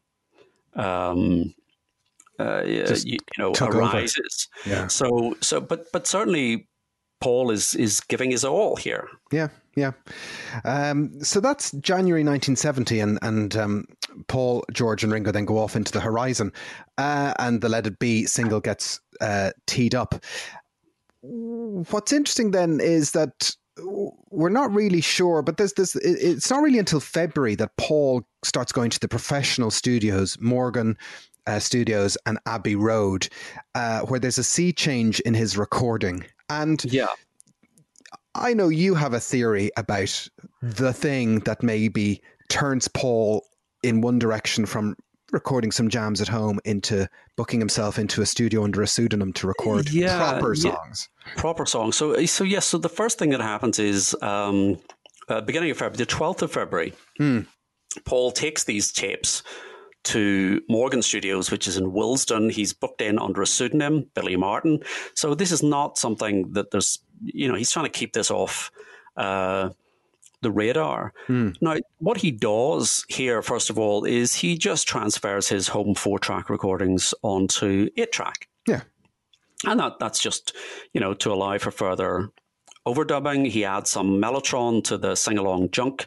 Speaker 2: arises.
Speaker 1: Yeah.
Speaker 2: So, but certainly, Paul is giving his all here.
Speaker 1: Yeah. So that's January 1970, and Paul, George, and Ringo then go off into the horizon, and the Let It Be single gets teed up. What's interesting then is that we're not really sure, but it's not really until February that Paul starts going to the professional studios, Morgan, Studios and Abbey Road, where there's a sea change in his recording. And
Speaker 2: Yeah.
Speaker 1: I know you have a theory about the thing that maybe turns Paul in one direction from recording some jams at home into booking himself into a studio under a pseudonym to record proper songs.
Speaker 2: Proper songs. So yes. So the first thing that happens is beginning of February, the 12th of February, Paul takes these tapes to Morgan Studios, which is in Willesden. He's booked in under a pseudonym, Billy Martin. So this is not something that there's, he's trying to keep this off the radar. Now, what he does here, first of all, is he just transfers his home 4-track recordings onto 8-track.
Speaker 1: Yeah.
Speaker 2: And that's just, to allow for further overdubbing. He adds some mellotron to the sing-along junk.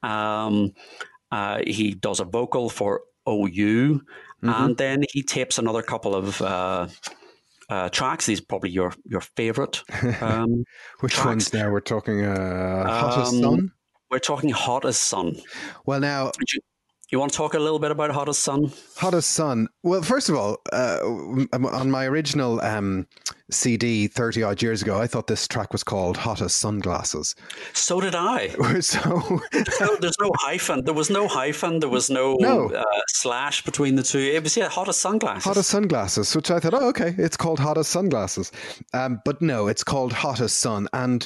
Speaker 2: He does a vocal for OU, and then he tapes another couple of tracks. These are probably your favorite.
Speaker 1: Which
Speaker 2: tracks.
Speaker 1: ones now? We're talking Hot as Sun?
Speaker 2: We're talking Hot as Sun.
Speaker 1: Well, now...
Speaker 2: You want to talk a little bit about Hot as Sun?
Speaker 1: Hot as Sun. Well, first of all, on my original CD 30 odd years ago, I thought this track was called Hot as Sunglasses.
Speaker 2: So did I.
Speaker 1: So
Speaker 2: there's no hyphen. There was no hyphen. There was no. Slash between the two. It was Hot as Sunglasses.
Speaker 1: Hot as Sunglasses, which I thought, okay, it's called Hot as Sunglasses. But no, it's called Hot as Sun. And,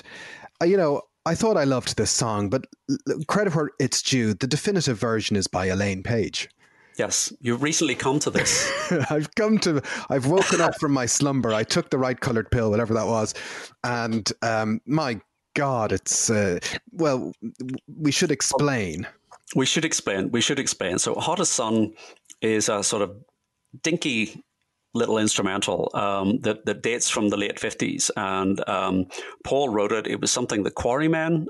Speaker 1: I thought I loved this song, but credit where it's due. The definitive version is by Elaine Page.
Speaker 2: Yes, you've recently come to this.
Speaker 1: I've woken up from my slumber. I took the right coloured pill, whatever that was. And my God, it's, we should explain.
Speaker 2: We should explain. So Hot as Sun is a sort of dinky little instrumental that dates from the late 50s. And Paul wrote it. It was something the Quarrymen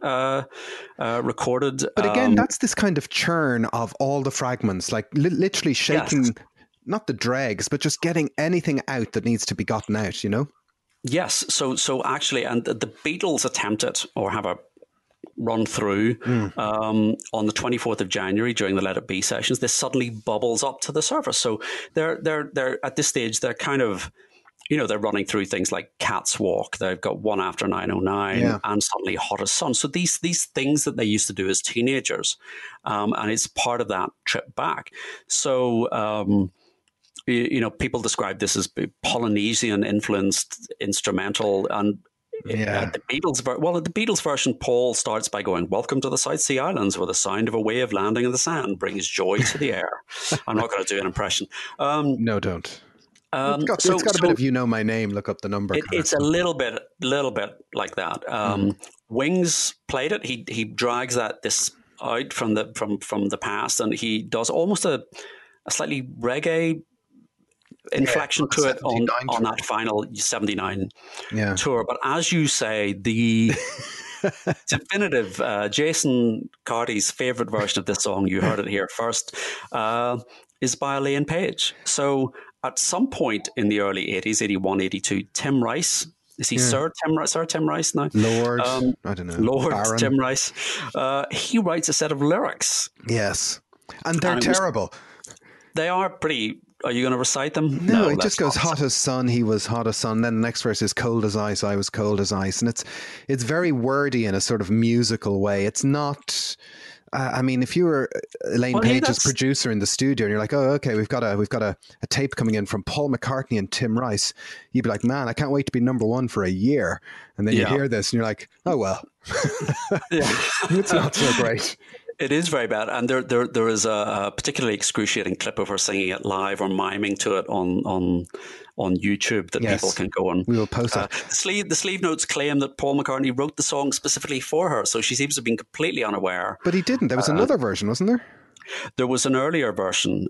Speaker 2: recorded.
Speaker 1: But again, that's this kind of churn of all the fragments, like literally shaking, not the dregs, but just getting anything out that needs to be gotten out,
Speaker 2: Yes. So actually, and the Beatles attempt or have a run through on the 24th of January during the Let It Be sessions. This suddenly bubbles up to the surface. So they're at this stage, they're kind of, they're running through things like Cat's Walk. They've got One After 909 and suddenly Hot as Sun. So these things that they used to do as teenagers, and it's part of that trip back. So, people describe this as Polynesian influenced instrumental, and at the Beatles version, Paul starts by going, "Welcome to the South Sea Islands, where the sound of a wave landing in the sand brings joy to the air." I'm not going to do an impression.
Speaker 1: No, don't. It's got a bit of My Name. Look up the number.
Speaker 2: It's a little bit like that. Wings played it. He drags this out from the past, and he does almost a slightly reggae inflection to it on that final 79 tour. But as you say, the definitive Jason Carty's favorite version of this song, you heard it here first, is by Elaine Page. So at some point in the early 80s, 81, 82, Tim Rice, is he Sir Tim Rice now?
Speaker 1: Lord, I don't know.
Speaker 2: Lord
Speaker 1: Baron.
Speaker 2: Tim Rice. He writes a set of lyrics.
Speaker 1: Yes. And they're terrible.
Speaker 2: They are pretty... Are you going to recite them?
Speaker 1: No, it just goes Hot as Sun, he was hot as sun. Then the next verse is Cold as ice, I was cold as ice. And it's very wordy in a sort of musical way. It's not... if you were Elaine Page's producer in the studio and you're like, oh, okay, we've got a tape coming in from Paul McCartney and Tim Rice, you'd be like, man, I can't wait to be number one for a year. And then you hear this and you're like, oh, well, it's not so great.
Speaker 2: It is very bad, and there is a particularly excruciating clip of her singing it live or miming to it on YouTube that people can go on.
Speaker 1: We will post that.
Speaker 2: The sleeve notes claim that Paul McCartney wrote the song specifically for her, so she seems to have been completely unaware.
Speaker 1: But he didn't. There was another version, wasn't there?
Speaker 2: There was an earlier version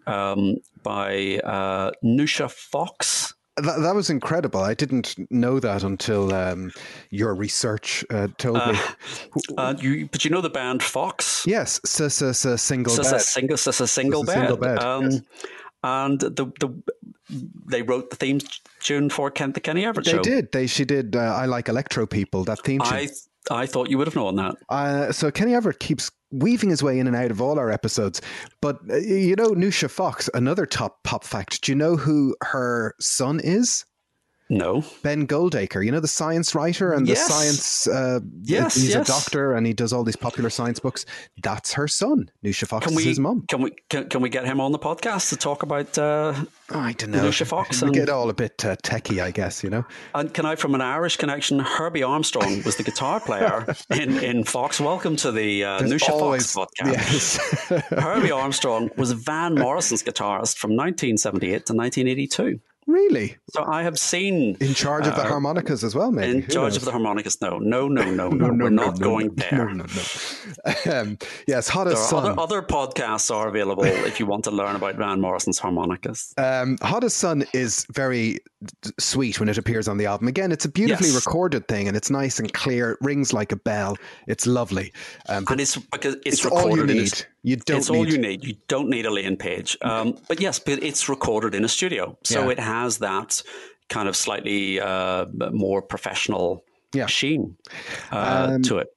Speaker 2: by Nusha Fox.
Speaker 1: That was incredible. I didn't know that until your research told me.
Speaker 2: But you know the band Fox?
Speaker 1: Yes, single bed.
Speaker 2: Single bed. And they wrote the theme tune for the Kenny Everett Show.
Speaker 1: They did. She did. I Like Electro People. That theme tune.
Speaker 2: I thought you would have known that.
Speaker 1: So Kenny Everett keeps weaving his way in and out of all our episodes. But you know, Nusha Fox, another top pop fact. Do you know who her son is?
Speaker 2: No.
Speaker 1: Ben Goldacre, you know, the science writer and the
Speaker 2: Yes.
Speaker 1: science. He's a doctor and he does all these popular science books. That's her son. Nusha Fox is his mum.
Speaker 2: Can we get him on the podcast to talk about
Speaker 1: I don't know.
Speaker 2: Nusha Fox?
Speaker 1: We get all a bit techie, I guess, you know.
Speaker 2: And can I, from an Irish connection, Herbie Armstrong was the guitar player in Fox. Welcome to the Nusha Fox podcast.
Speaker 1: Yes.
Speaker 2: Herbie Armstrong was Van Morrison's guitarist from 1978 to 1982.
Speaker 1: Really?
Speaker 2: So I have seen...
Speaker 1: In charge of the harmonicas as well, maybe?
Speaker 2: In charge of the harmonicas, no. We're not going there.
Speaker 1: No. Yes, Hot as Sun.
Speaker 2: Other podcasts are available if you want to learn about Van Morrison's harmonicas.
Speaker 1: Hot as Sun is very sweet when it appears on the album. Again, it's a beautifully recorded thing and it's nice and clear. It rings like a bell. It's lovely.
Speaker 2: And it's because it's
Speaker 1: recorded. All you need.
Speaker 2: It's all you need. You don't need Elaine Page. But it's recorded in a studio. So it has that kind of slightly more professional sheen to it.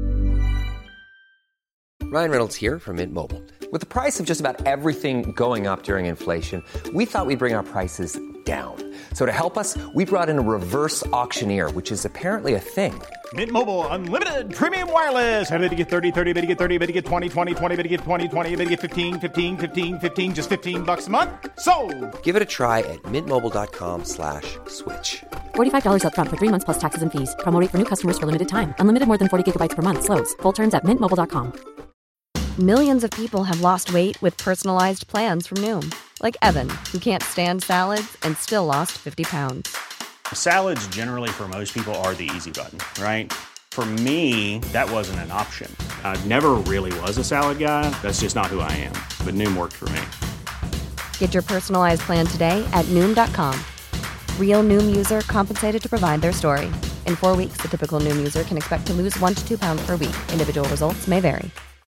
Speaker 3: Ryan Reynolds here from Mint Mobile. With the price of just about everything going up during inflation, we thought we'd bring our prices down. So to help us, we brought in a reverse auctioneer, which is apparently a thing.
Speaker 4: Mint Mobile Unlimited Premium Wireless. How to get 30, 30, bit to get 30, bit to get 20, 20, 20, bit to get 20, 20, bit to get 15, 15, 15, 15, just $15 a month? Sold!
Speaker 3: Give it a try at mintmobile.com/switch.
Speaker 5: $45 up front for 3 months plus taxes and fees. Promo rate for new customers for limited time. Unlimited more than 40 gigabytes per month. Slows full terms at mintmobile.com.
Speaker 6: Millions of people have lost weight with personalized plans from Noom. Like Evan, who can't stand salads and still lost 50 pounds.
Speaker 7: Salads generally for most people are the easy button, right? For me, that wasn't an option. I never really was a salad guy. That's just not who I am. But Noom worked for me.
Speaker 6: Get your personalized plan today at Noom.com. Real Noom user compensated to provide their story. In 4 weeks, the typical Noom user can expect to lose 1 to 2 pounds per week. Individual results may vary.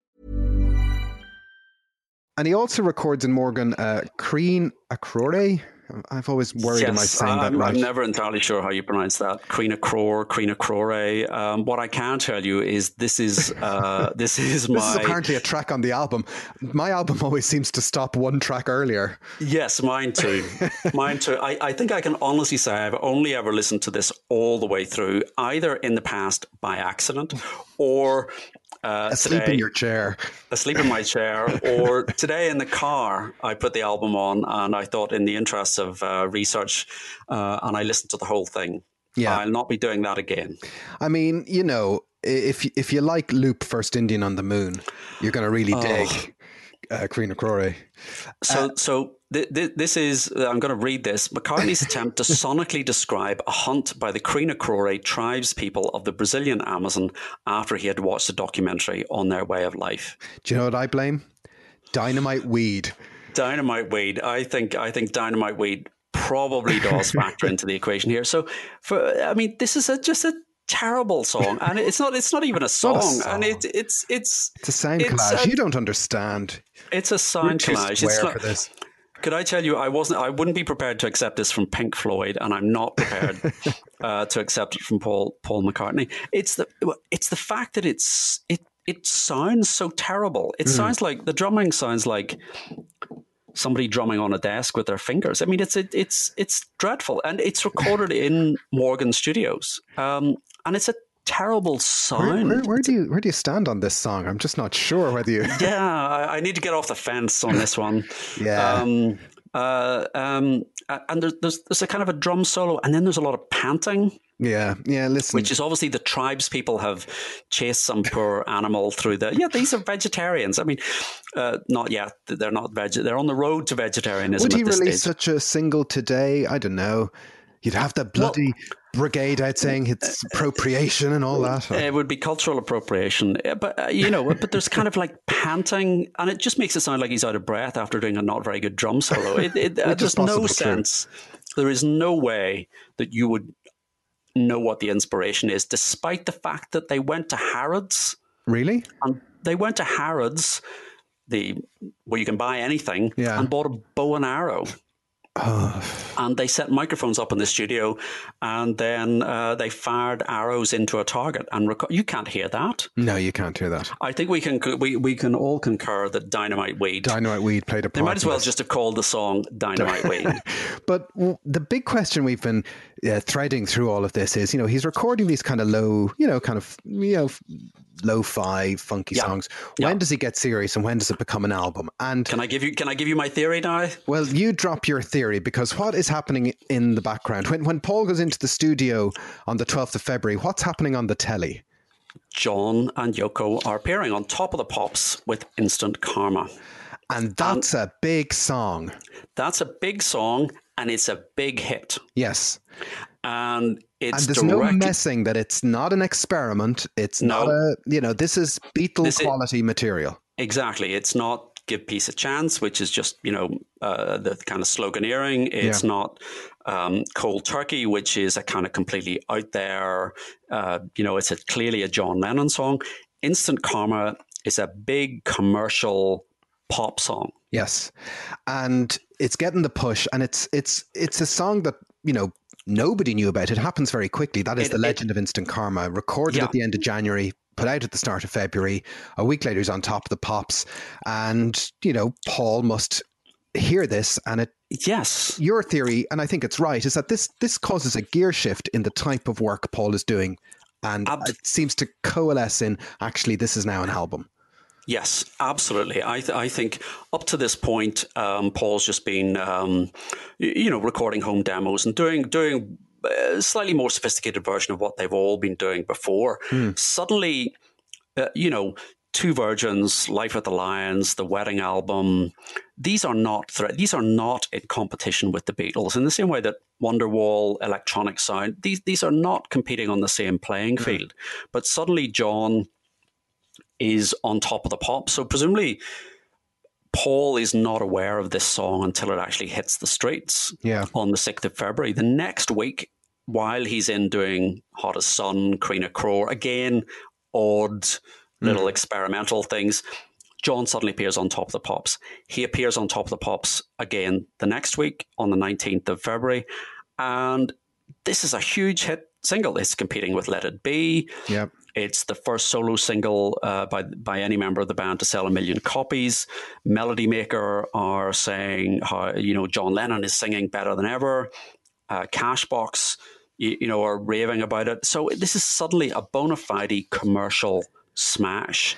Speaker 1: And he also records in Morgan Crean Acrore. I've always worried am I saying that right?
Speaker 2: I'm never entirely sure how you pronounce that. Crean Acrore. What I can tell you is this is this is
Speaker 1: apparently a track on the album. My album always seems to stop one track earlier.
Speaker 2: Yes, mine too. I think I can honestly say I've only ever listened to this all the way through, either in the past by accident or
Speaker 1: asleep in your chair.
Speaker 2: Asleep in my chair. Or today in the car, I put the album on and I thought in the interest of research and I listened to the whole thing. Yeah. I'll not be doing that again.
Speaker 1: I mean, you know, if you like Loop First Indian on the Moon, you're going to really dig Crean Acrore.
Speaker 2: So this is, I'm going to read this, McCartney's attempt to sonically describe a hunt by the Crean Acrore tribespeople of the Brazilian Amazon after he had watched a documentary on their way of life.
Speaker 1: Do you know what I blame? Dynamite weed.
Speaker 2: Dynamite weed. I think dynamite weed probably does factor into the equation here. So this is just a terrible song, and it's not even a song, and it's a
Speaker 1: sound collage. You don't understand.
Speaker 2: It's a sound collage.
Speaker 1: It's for this.
Speaker 2: Could I tell you, I wouldn't be prepared to accept this from Pink Floyd, and I'm not prepared to accept it from Paul McCartney. It's the fact that it sounds so terrible. It sounds like the drumming sounds like somebody drumming on a desk with their fingers. I mean, it's dreadful, and it's recorded in Morgan Studios, and it's a terrible sound.
Speaker 1: Where do you stand on this song? I'm just not sure whether you.
Speaker 2: Yeah, I need to get off the fence on this one.
Speaker 1: Yeah.
Speaker 2: And there's a kind of a drum solo, and then there's a lot of panting.
Speaker 1: Yeah. Listen,
Speaker 2: which is obviously the tribes people have chased some poor animal through the. Yeah, these are vegetarians. I mean, not yet. They're not They're on the road to vegetarianism.
Speaker 1: Would he
Speaker 2: at this
Speaker 1: release
Speaker 2: stage.
Speaker 1: such a single today? I don't know. You'd have the bloody brigade out saying it's appropriation and all that.
Speaker 2: It would be cultural appropriation, but but there's kind of like panting, and it just makes it sound like he's out of breath after doing a not very good drum solo. There's no sense. There is no way that you would know what the inspiration is, despite the fact that they went to Harrods.
Speaker 1: Really?
Speaker 2: And they went to Harrods, where you can buy anything, and bought a bow and arrow. And they set microphones up in the studio, and then they fired arrows into a target. And you can't hear that.
Speaker 1: No, you can't hear that.
Speaker 2: I think we can all concur that Dynamite Weed
Speaker 1: played a part.
Speaker 2: They might as well just have called the song Dynamite Weed.
Speaker 1: But the big question we've been threading through all of this is, he's recording these kind of lo-fi, funky songs. When does he get serious, and when does it become an album? And
Speaker 2: can I give you my theory now?
Speaker 1: Well, you drop your theory, because what is happening in the background when Paul goes into the studio on the 12th of February? What's happening on the telly?
Speaker 2: John and Yoko are appearing on Top of the Pops with Instant Karma.
Speaker 1: And that's a big song.
Speaker 2: That's a big song, and it's a big hit.
Speaker 1: Yes.
Speaker 2: And
Speaker 1: there's no messing that it's not an experiment. It's not this is Beatle quality material.
Speaker 2: Exactly. It's not Give Peace a Chance, which is just, the kind of sloganeering. It's not Cold Turkey, which is a kind of completely out there, it's clearly a John Lennon song. Instant Karma is a big commercial pop song.
Speaker 1: Yes. And it's getting the push, and it's a song that, nobody knew about. It happens very quickly. That is the legend of Instant Karma, recorded at the end of January, put out at the start of February. A week later, he's on Top of the Pops. And, Paul must hear this. And your theory, and I think it's right, is that this causes a gear shift in the type of work Paul is doing. And it seems to coalesce in, actually, this is now an album.
Speaker 2: Yes, absolutely. I think up to this point, Paul's just been, recording home demos and doing a slightly more sophisticated version of what they've all been doing before. Suddenly, Two Virgins, Life with the Lions, the Wedding album, these are not in competition with the Beatles in the same way that Wonderwall, Electronic Sound, these are not competing on the same playing field. But suddenly John is on Top of the Pops. So presumably Paul is not aware of this song until it actually hits the streets on the 6th of February. The next week, while he's in doing Hot as Sun, Creena Crow, again, odd little experimental things, John suddenly appears on Top of the Pops. He appears on Top of the Pops again the next week on the 19th of February. And this is a huge hit single. It's competing with Let It Be.
Speaker 1: Yep.
Speaker 2: It's the first solo single by any member of the band to sell 1 million copies. Melody Maker are saying how, John Lennon is singing better than ever. Cashbox, are raving about it. So this is suddenly a bona fide commercial smash.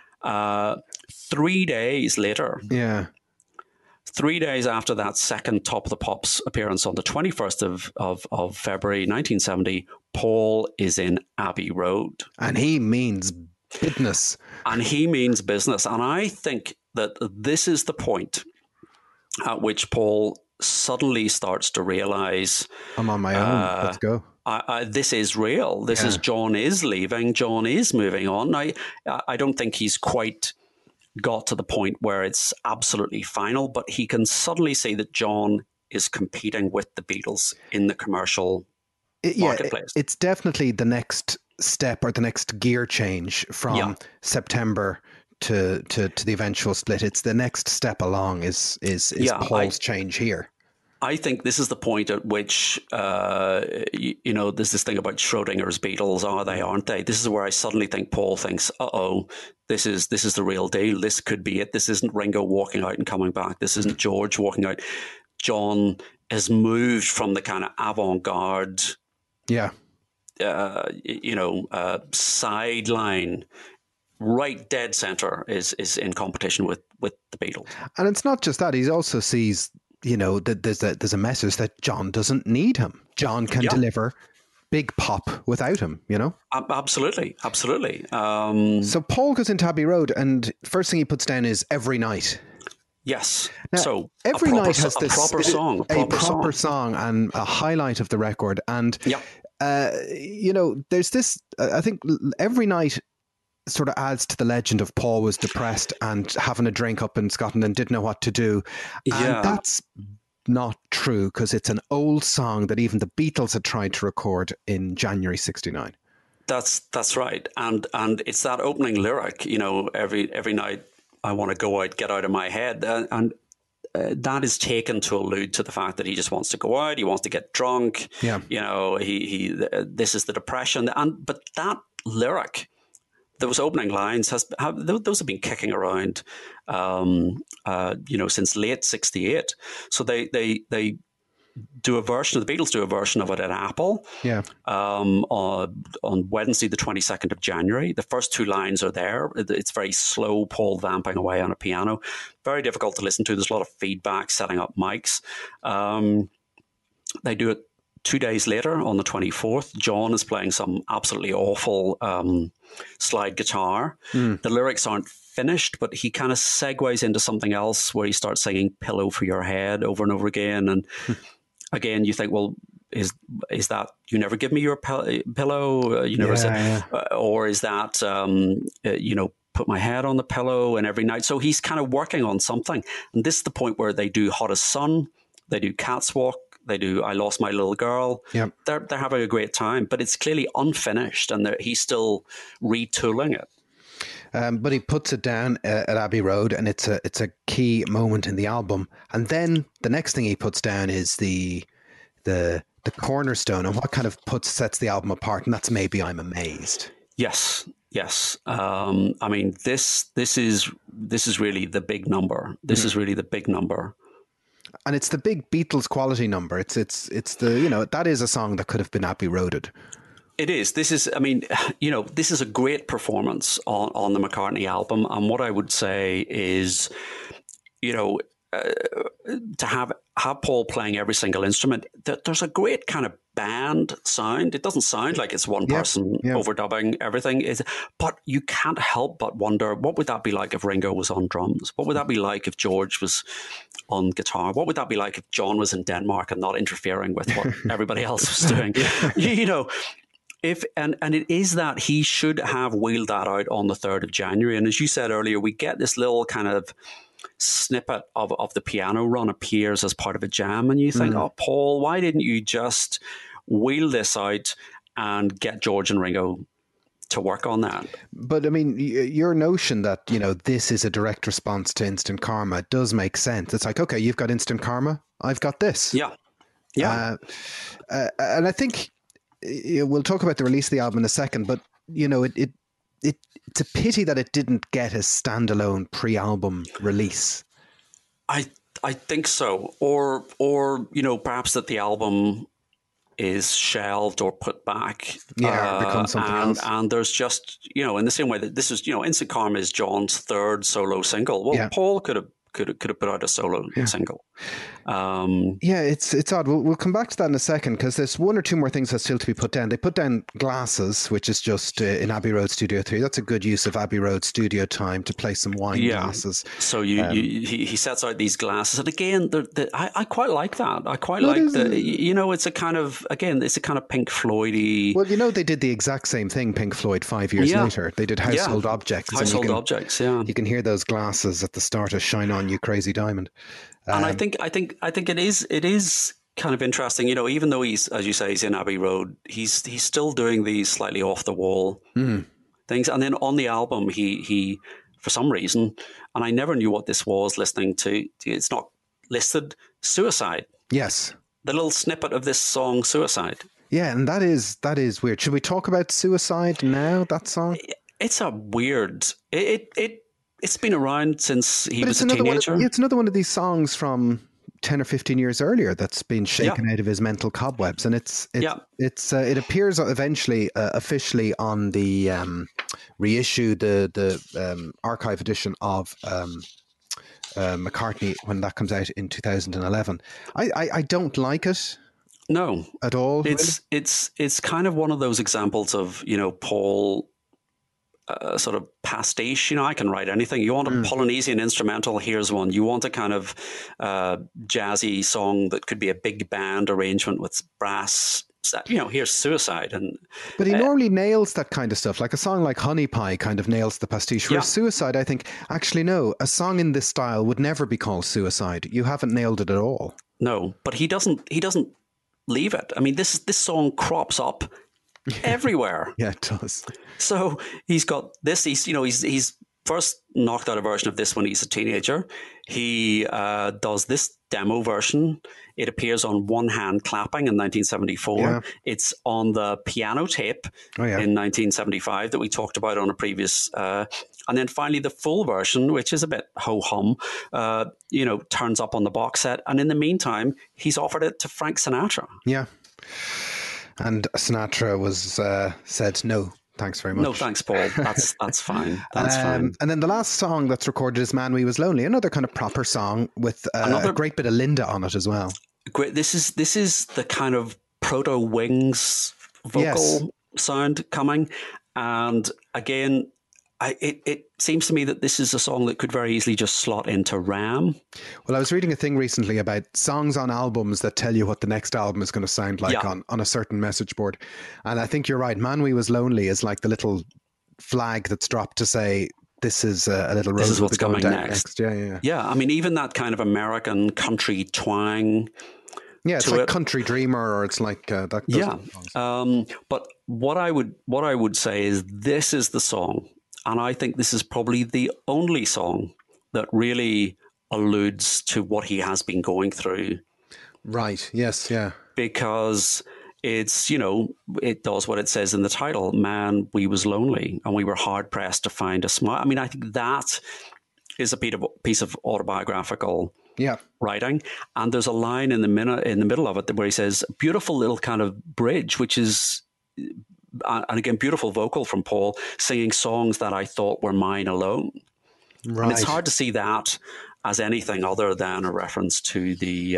Speaker 2: 3 days later.
Speaker 1: Yeah.
Speaker 2: 3 days after that second Top of the Pops appearance on the 21st of February 1970, Paul is in Abbey Road.
Speaker 1: And he means business.
Speaker 2: And I think that this is the point at which Paul suddenly starts to realize,
Speaker 1: I'm on my own. Let's go.
Speaker 2: This is real. This is John is leaving. John is moving on. I don't think he's quite got to the point where it's absolutely final, but he can suddenly see that John is competing with the Beatles in the commercial marketplace.
Speaker 1: It's definitely the next step or the next gear change from September to the eventual split. It's the next step along is Paul's change here.
Speaker 2: I think this is the point at which, there's this thing about Schrodinger's Beatles, are they, aren't they? This is where I suddenly think Paul thinks, this is the real deal. This could be it. This isn't Ringo walking out and coming back. This isn't George walking out. John has moved from the kind of avant-garde, sideline, right dead center is in competition with the Beatles.
Speaker 1: And it's not just that. He also sees, that there's a message that John doesn't need him. John can deliver big pop without him,
Speaker 2: Absolutely.
Speaker 1: So Paul goes into Abbey Road, and first thing he puts down is Every Night.
Speaker 2: Yes.
Speaker 1: Now,
Speaker 2: so
Speaker 1: Every Night has
Speaker 2: a proper song
Speaker 1: and a highlight of the record. And, there's this, I think Every Night sort of adds to the legend of Paul was depressed and having a drink up in Scotland and didn't know what to do. And that's not true, because it's an old song that even the Beatles had tried to record in January 1969.
Speaker 2: That's right. And it's that opening lyric, every night I want to go out, get out of my head. And that is taken to allude to the fact that he just wants to go out, he wants to get drunk.
Speaker 1: Yeah.
Speaker 2: This is the depression, but that lyric, those opening lines, those have been kicking around, since late '68. So they do a version of the Beatles do a version of it at Apple.
Speaker 1: Yeah.
Speaker 2: On Wednesday, the 22nd of January. The first two lines are there. It's very slow, Paul vamping away on a piano. Very difficult to listen to. There's a lot of feedback, setting up mics. They do it 2 days later on the 24th. John is playing some absolutely awful slide guitar. The lyrics aren't finished, but he kind of segues into something else where he starts singing "Pillow for Your Head" over and over again. And again, you think, well, is that "You Never Give Me Your Pillow"? You never said, or is that "Put My Head on the Pillow" and every night? So he's kind of working on something. And this is the point where they do "Hot as Sun," they do "Cat's Walk," they do "I Lost My Little Girl."
Speaker 1: Yep.
Speaker 2: They're having a great time, but it's clearly unfinished, and he's still retooling it.
Speaker 1: But he puts it down at Abbey Road, and it's a key moment in the album. And then the next thing he puts down is the cornerstone, and what kind of sets the album apart, and that's "Maybe I'm Amazed."
Speaker 2: Yes. I mean, this is really the big number. This is really the big number.
Speaker 1: And it's the big Beatles quality number. It's the, that is a song that could have been Abbey Roaded.
Speaker 2: It is. This is a great performance on the McCartney album. And what I would say is, to have Paul playing every single instrument, there's a great kind of band sound. It doesn't sound like it's one person overdubbing everything. But you can't help but wonder, what would that be like if Ringo was on drums? What would that be like if George was on guitar? What would that be like if John was in Denmark and not interfering with what everybody else was doing? And it is that he should have wheeled that out on the 3rd of January. And as you said earlier, we get this little kind of snippet of the piano run appears as part of a jam. And you think, oh, Paul, why didn't you just wheel this out and get George and Ringo to work on that?
Speaker 1: But I mean, your notion that, this is a direct response to Instant Karma does make sense. It's like, okay, you've got Instant Karma, I've got this.
Speaker 2: Yeah.
Speaker 1: And I think we'll talk about the release of the album in a second, but it's a pity that it didn't get a standalone pre-album release.
Speaker 2: I think so, or perhaps that the album is shelved or put back.
Speaker 1: Becomes something else.
Speaker 2: And there's just in the same way that this is Instant Karma is John's third solo single. Well, Paul could have put out a solo single.
Speaker 1: It's odd. We'll come back to that in a second, because there's one or two more things that still to be put down. They put down Glasses, which is just in Abbey Road Studio 3. That's a good use of Abbey Road studio time to play some wine glasses.
Speaker 2: So he sets out these glasses, and again, I quite like that. I quite like it's a kind of Pink Floyd-y.
Speaker 1: Well, they did the exact same thing, Pink Floyd, 5 years later. They did Household Objects.
Speaker 2: Objects. You
Speaker 1: can hear those glasses at the start of Shine On You Crazy Diamond.
Speaker 2: And I think it is kind of interesting, even though he's, as you say, he's in Abbey Road, he's still doing these slightly off the wall things. And then on the album, he for some reason, and I never knew what this was listening to, it's not listed, Suicide.
Speaker 1: Yes.
Speaker 2: The little snippet of this song, Suicide.
Speaker 1: Yeah, and that is weird. Should we talk about Suicide now, that song?
Speaker 2: It's a weird, it's been around since he was a teenager.
Speaker 1: It's another one of these songs from 10 or 15 years earlier that's been shaken out of his mental cobwebs. And it appears eventually officially on the reissue, the archive edition of McCartney when that comes out in 2011. I don't like it.
Speaker 2: No.
Speaker 1: At all.
Speaker 2: It's kind of one of those examples of, Paul... sort of pastiche, I can write anything. You want a Polynesian instrumental, here's one. You want a kind of jazzy song that could be a big band arrangement with brass. Here's Suicide.
Speaker 1: But he normally nails that kind of stuff. Like a song like Honey Pie kind of nails the pastiche. Whereas Suicide, I think, actually no, a song in this style would never be called Suicide. You haven't nailed it at all.
Speaker 2: No, but he doesn't leave it. I mean, this song crops up everywhere.
Speaker 1: Yeah, it does.
Speaker 2: So he's got this. He's first knocked out a version of this when he's a teenager. He does this demo version. It appears on One Hand Clapping in 1974.
Speaker 1: Yeah.
Speaker 2: It's on the piano tape in 1975 that we talked about on a previous. And then finally, the full version, which is a bit ho-hum, turns up on the box set. And in the meantime, he's offered it to Frank Sinatra.
Speaker 1: Yeah. And Sinatra was said no. Thanks very much.
Speaker 2: No, thanks, Paul. That's fine. That's fine.
Speaker 1: And then the last song that's recorded is "Man, We Was Lonely," another kind of proper song with a great bit of Linda on it as well.
Speaker 2: Great. This is the kind of proto Wings vocal sound coming, and again, it seems to me that this is a song that could very easily just slot into Ram.
Speaker 1: Well, I was reading a thing recently about songs on albums that tell you what the next album is going to sound like on a certain message board. And I think you're right. "Man, We Was Lonely" is like the little flag that's dropped to say, this is a little road.
Speaker 2: This is what's coming next.
Speaker 1: Yeah.
Speaker 2: I mean, even that kind of American country twang.
Speaker 1: Yeah, it's like Country Dreamer, or it's like that.
Speaker 2: Yeah. But what I would say is this is the song. And I think this is probably the only song that really alludes to what he has been going through.
Speaker 1: Right. Yes. Yeah.
Speaker 2: Because it's, it does what it says in the title. Man, we was lonely and we were hard pressed to find a smile. I mean, I think that is a piece of autobiographical writing. And there's a line in the middle of it where he says, beautiful little kind of bridge, which is... and again, beautiful vocal from Paul, singing songs that I thought were mine alone. Right. And it's hard to see that as anything other than a reference to the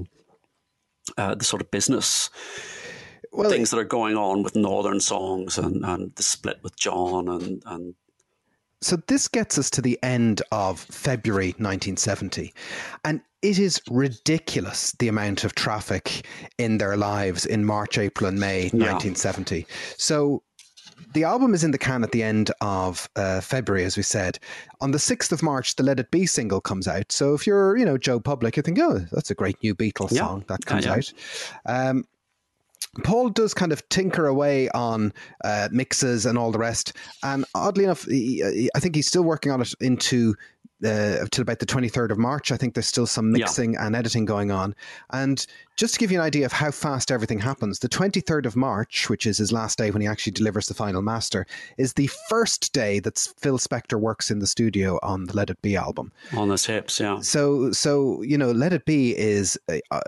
Speaker 2: sort of business things that are going on with Northern Songs and the split with John and
Speaker 1: So this gets us to the end of February 1970, and it is ridiculous the amount of traffic in their lives in March, April and May 1970. So the album is in the can at the end of February, as we said. On the 6th of March, the Let It Be single comes out. So if you're, Joe Public, you think, oh, that's a great new Beatles song that comes out. Paul does kind of tinker away on mixes and all the rest. And oddly enough, I think he's still working on it until about the 23rd of March. I think there's still some mixing and editing going on. And just to give you an idea of how fast everything happens, the 23rd of March, which is his last day when he actually delivers the final master, is the first day that Phil Spector works in the studio on the Let It Be album.
Speaker 2: On his hips, yeah.
Speaker 1: So Let It Be is...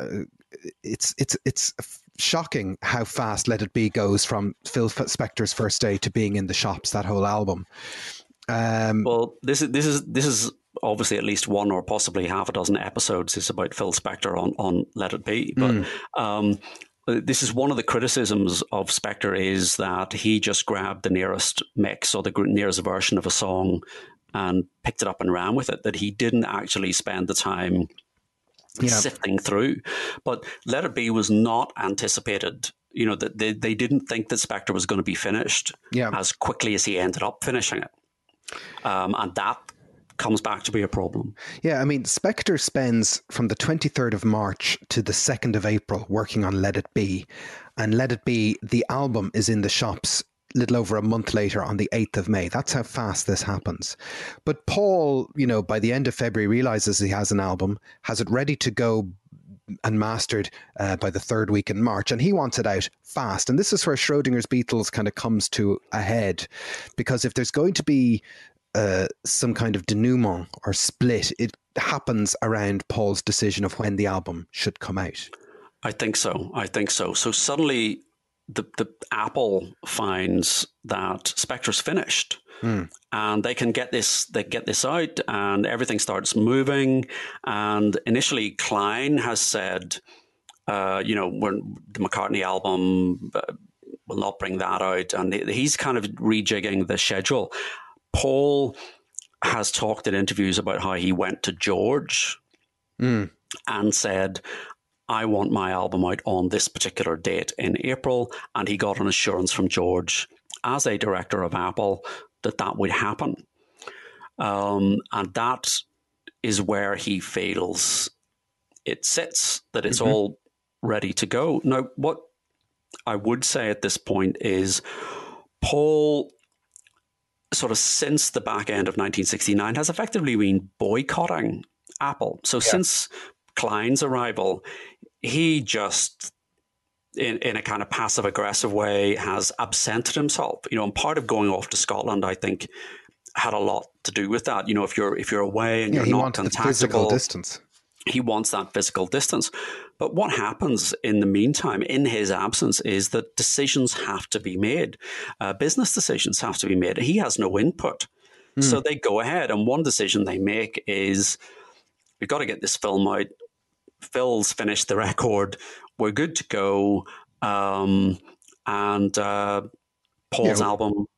Speaker 1: it's shocking how fast Let It Be goes from Phil Spector's first day to being in the shops, that whole album.
Speaker 2: Well, this is obviously at least one or possibly half a dozen episodes is about Phil Spector on Let It Be. But this is one of the criticisms of Spector, is that he just grabbed the nearest mix or the nearest version of a song and picked it up and ran with it, that he didn't actually spend the time sifting through. But Let It Be was not anticipated. That they didn't think that Spector was going to be finished as quickly as he ended up finishing it. And that comes back to be a problem. Yeah, I mean,
Speaker 1: Spector spends from the 23rd of March to the 2nd of April working on Let It Be. And Let It Be, the album, is in the shops little over a month later on the 8th of May. That's how fast this happens. But Paul, by the end of February, realizes he has an album, has it ready to go and mastered by the third week in March, and he wants it out fast. And this is where Schrodinger's Beatles kind of comes to a head, because if there's going to be some kind of denouement or split, it happens around Paul's decision of when the album should come out.
Speaker 2: I think so. So suddenly the Apple finds that Spector's finished. And they can get this out, and everything starts moving. And initially, Klein has said, the McCartney album will not bring that out, and he's kind of rejigging the schedule. Paul has talked in interviews about how he went to George and said, I want my album out on this particular date in April. And he got an assurance from George, as a director of Apple, that would happen. And that is where he feels it sits, that it's all ready to go. Now, what I would say at this point is Paul sort of since the back end of 1969 has effectively been boycotting Apple. So since Klein's arrival, he just, in a kind of passive aggressive way, has absented himself. And part of going off to Scotland, I think, had a lot to do with that. If you're away and you're not contactable,
Speaker 1: physical distance.
Speaker 2: He wants that physical distance. But what happens in the meantime, in his absence, is that decisions have to be made. Business decisions have to be made. He has no input. So they go ahead. And one decision they make is, we've got to get this film out. Phil's finished the record. We're good to go. And Paul's album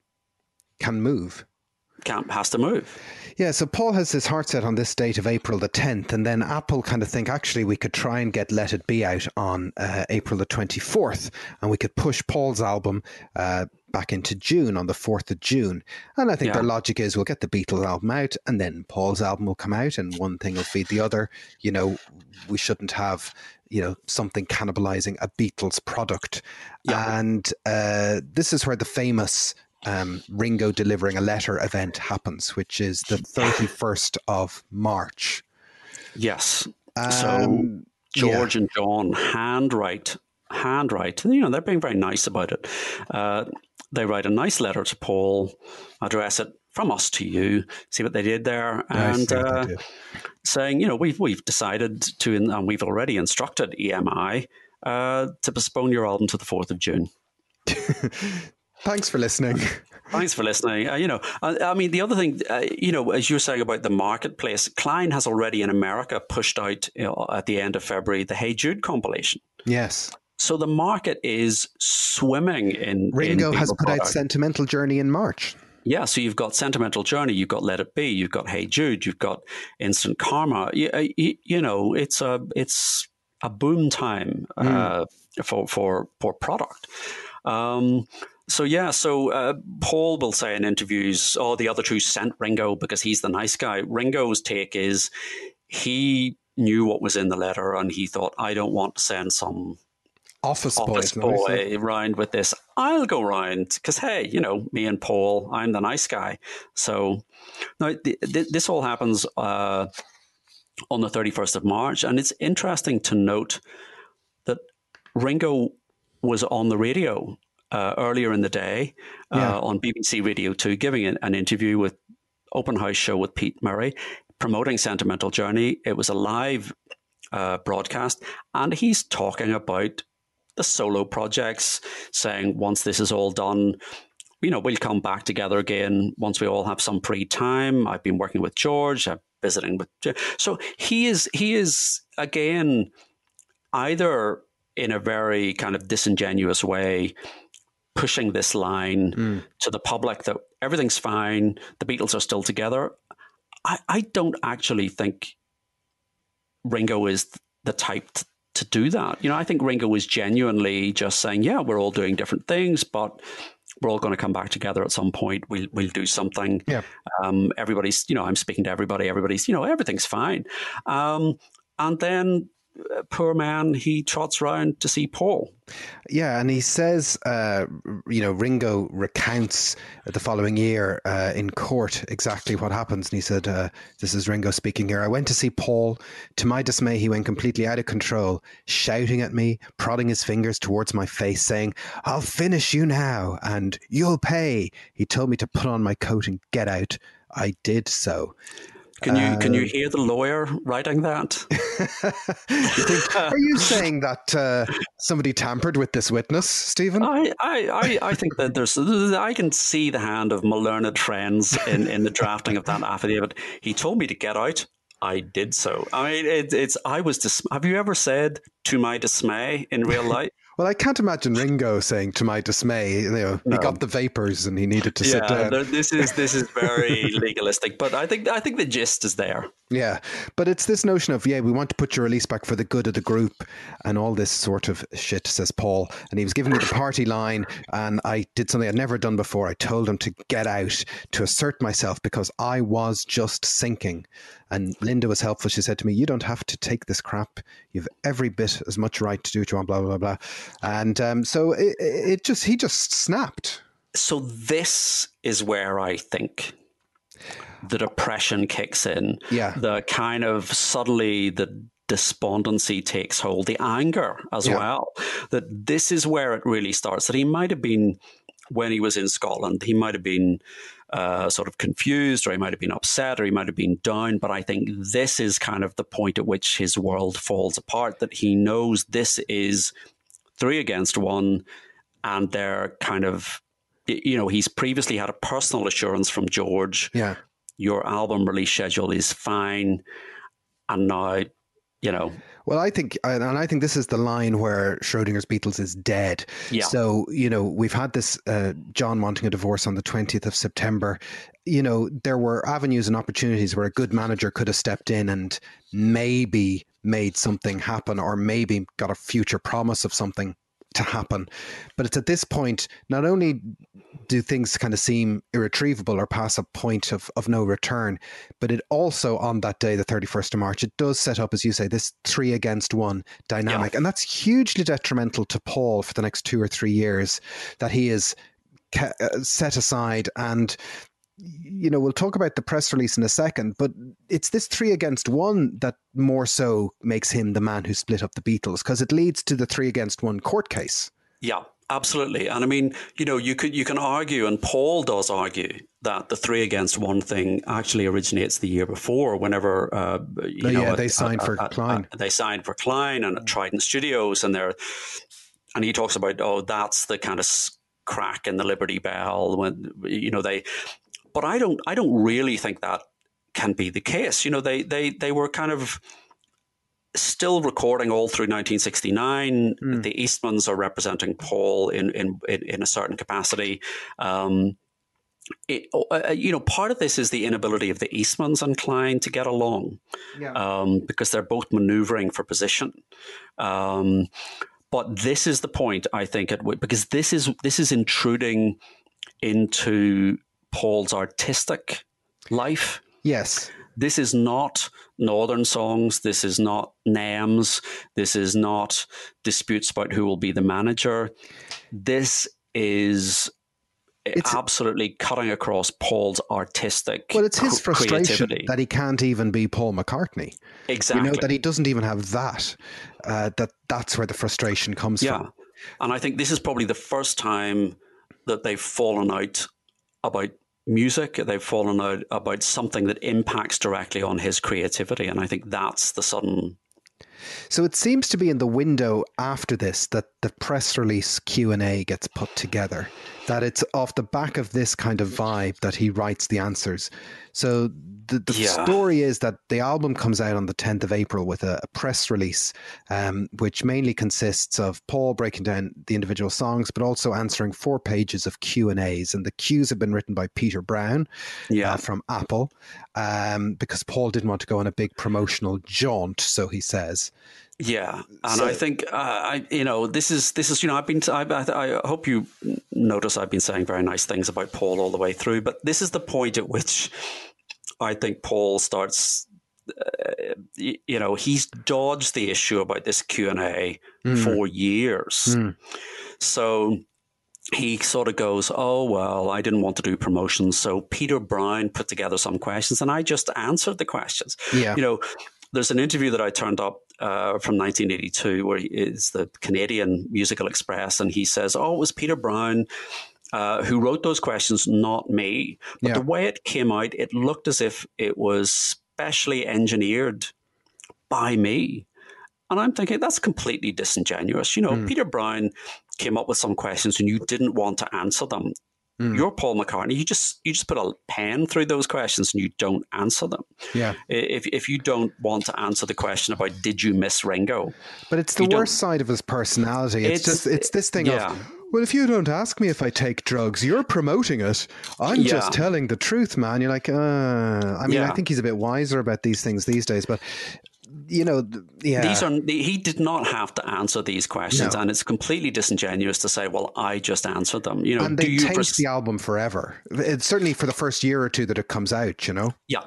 Speaker 2: has to move.
Speaker 1: Yeah, so Paul has his heart set on this date of April the 10th, and then Apple kind of think, actually, we could try and get Let It Be out on April the 24th, and we could push Paul's album back into June, on the 4th of June. And I think their logic is, we'll get the Beatles album out, and then Paul's album will come out, and one thing will feed the other. We shouldn't have something cannibalizing a Beatles product. Yeah. And this is where the famous Ringo delivering a letter event happens, which is the 31st of March.
Speaker 2: Yes. So George and John handwrite. They're being very nice about it. They write a nice letter to Paul, address it from us to you. See what they did there, and saying, we've decided to, and we've already instructed EMI to postpone your album to the 4th of June.
Speaker 1: Thanks for listening.
Speaker 2: Thanks for listening. I mean, the other thing, as you were saying about the marketplace, Klein has already in America pushed out at the end of February the Hey Jude compilation.
Speaker 1: Yes.
Speaker 2: So the market is swimming in.
Speaker 1: Ringo has put out Sentimental Journey in March.
Speaker 2: Yeah, so you've got Sentimental Journey, you've got Let It Be, you've got Hey Jude, you've got Instant Karma. It's a boom time for product. So Paul will say in interviews, the other two sent Ringo because he's the nice guy. Ringo's take is he knew what was in the letter and he thought, I don't want to send some office boy round with this. I'll go round because, hey, me and Paul, I'm the nice guy. So now this all happens on the 31st of March. And it's interesting to note that Ringo was on the radio earlier in the day on BBC Radio 2, giving an interview with Open House Show with Pete Murray, promoting Sentimental Journey. It was a live broadcast, and he's talking about the solo projects, saying once this is all done, we'll come back together again once we all have some free time. I've been working with George, I'm visiting with... So he is again, either in a very kind of disingenuous way, pushing this line to the public that everything's fine, the Beatles are still together. I don't actually think Ringo is the type to do that. I think Ringo is genuinely just saying, yeah, we're all doing different things, but we're all going to come back together at some point. We'll do something. Yeah. Everybody's, I'm speaking to everybody. Everybody's, everything's fine. And then poor man, he trots round to see Paul.
Speaker 1: Yeah, and he says, Ringo recounts the following year in court exactly what happens. And he said, this is Ringo speaking here. I went to see Paul. To my dismay, he went completely out of control, shouting at me, prodding his fingers towards my face, saying, I'll finish you now, and you'll pay. He told me to put on my coat and get out. I did so.
Speaker 2: Can you hear the lawyer writing that?
Speaker 1: Are you saying that somebody tampered with this witness, Stephen?
Speaker 2: I think that I can see the hand of my learned friends in the drafting of that affidavit. He told me to get out. I did so. I mean, have you ever said "to my dismay" in real life?
Speaker 1: Well, I can't imagine Ringo saying "to my dismay." He got the vapors and he needed to sit down.
Speaker 2: This is very legalistic, but I think the gist is there.
Speaker 1: Yeah, but it's this notion of, we want to put your release back for the good of the group and all this sort of shit, says Paul. And he was giving me the party line, and I did something I'd never done before. I told him to get out, to assert myself, because I was just sinking. And Linda was helpful. She said to me, you don't have to take this crap. You've every bit as much right to do what you want, blah, blah, blah. And so he just snapped.
Speaker 2: So this is where I think the depression kicks in.
Speaker 1: Yeah.
Speaker 2: The kind of suddenly the despondency takes hold, the anger as well. That this is where it really starts. That he might have been, when he was in Scotland, he might have been sort of confused, or he might have been upset, or he might have been down. But I think this is kind of the point at which his world falls apart, that he knows this is 3 against 1, and they're kind of, you know, he's previously had a personal assurance from George.
Speaker 1: Yeah.
Speaker 2: Your album release schedule is fine. And now, you know.
Speaker 1: Well, I think this is the line where Schrodinger's Beatles is dead.
Speaker 2: Yeah.
Speaker 1: So, you know, we've had this John wanting a divorce on the 20th of September. You know, there were avenues and opportunities where a good manager could have stepped in and maybe made something happen, or maybe got a future promise of something to happen. But it's at this point, not only do things kind of seem irretrievable or pass a point of no return, but it also, on that day, the 31st of March, it does set up, as you say, this 3 against 1 dynamic. And that's hugely detrimental to Paul for the next 2 or 3 years, that he is set aside. And, you know, we'll talk about the press release in a second, but it's this 3 against 1 that more so makes him the man who split up the Beatles, because it leads to the 3 against 1 court case.
Speaker 2: Yeah, absolutely. And I mean, you know, you can argue, and Paul does argue, that the 3 against 1 thing actually originates the year before, whenever
Speaker 1: they signed for Klein.
Speaker 2: They signed for Klein and at Trident Studios, and he talks about, that's the kind of crack in the Liberty Bell when, you know, they. But I don't really think that can be the case. You know, they were kind of still recording all through 1969. The Eastmans are representing Paul in a certain capacity. You know, part of this is the inability of the Eastmans and Klein to get along, because they're both maneuvering for position. But this is the point, I think, because this is intruding into Paul's artistic life.
Speaker 1: Yes.
Speaker 2: This is not Northern Songs. This is not names. This is not disputes about who will be the manager. It's absolutely cutting across Paul's artistic
Speaker 1: Well, it's his frustration
Speaker 2: creativity.
Speaker 1: That he can't even be Paul McCartney.
Speaker 2: Exactly.
Speaker 1: You know, that he doesn't even have that. That's where the frustration comes from.
Speaker 2: And I think this is probably the first time that they've fallen out about music. They've fallen out about something that impacts directly on his creativity. And I think that's the sudden...
Speaker 1: So it seems to be in the window after this that the press release Q&A gets put together, that it's off the back of this kind of vibe that he writes the answers. So the story is that the album comes out on the 10th of April with a press release, which mainly consists of Paul breaking down the individual songs, but also answering 4 pages of Q&As. And the Qs have been written by Peter Brown from Apple, because Paul didn't want to go on a big promotional jaunt, so he says.
Speaker 2: Yeah, and I think this is I hope you notice I've been saying very nice things about Paul all the way through, but this is the point at which I think Paul starts. He's dodged the issue about this Q&A for years, so he sort of goes, oh, well, I didn't want to do promotions, so Peter Brown put together some questions, and I just answered the questions. Yeah. You know, there's an interview that I turned up from 1982 where he is the Canadian Musical Express, and he says, oh, it was Peter Brown who wrote those questions, not me. But the way it came out, it looked as if it was specially engineered by me. And I'm thinking, that's completely disingenuous. You know, Peter Brown came up with some questions and you didn't want to answer them. You're Paul McCartney. You just put a pen through those questions and you don't answer them. Yeah. If you don't want to answer the question about did you miss Ringo,
Speaker 1: but it's the worst side of his personality. It's this thing of, well, if you don't ask me if I take drugs, you're promoting it. I'm just telling the truth, man. You're like, I think he's a bit wiser about these things these days, but. You know,
Speaker 2: he did not have to answer these questions, and it's completely disingenuous to say, "Well, I just answered them." You know,
Speaker 1: and they taint the album forever. It's certainly for the first year or two that it comes out. You know,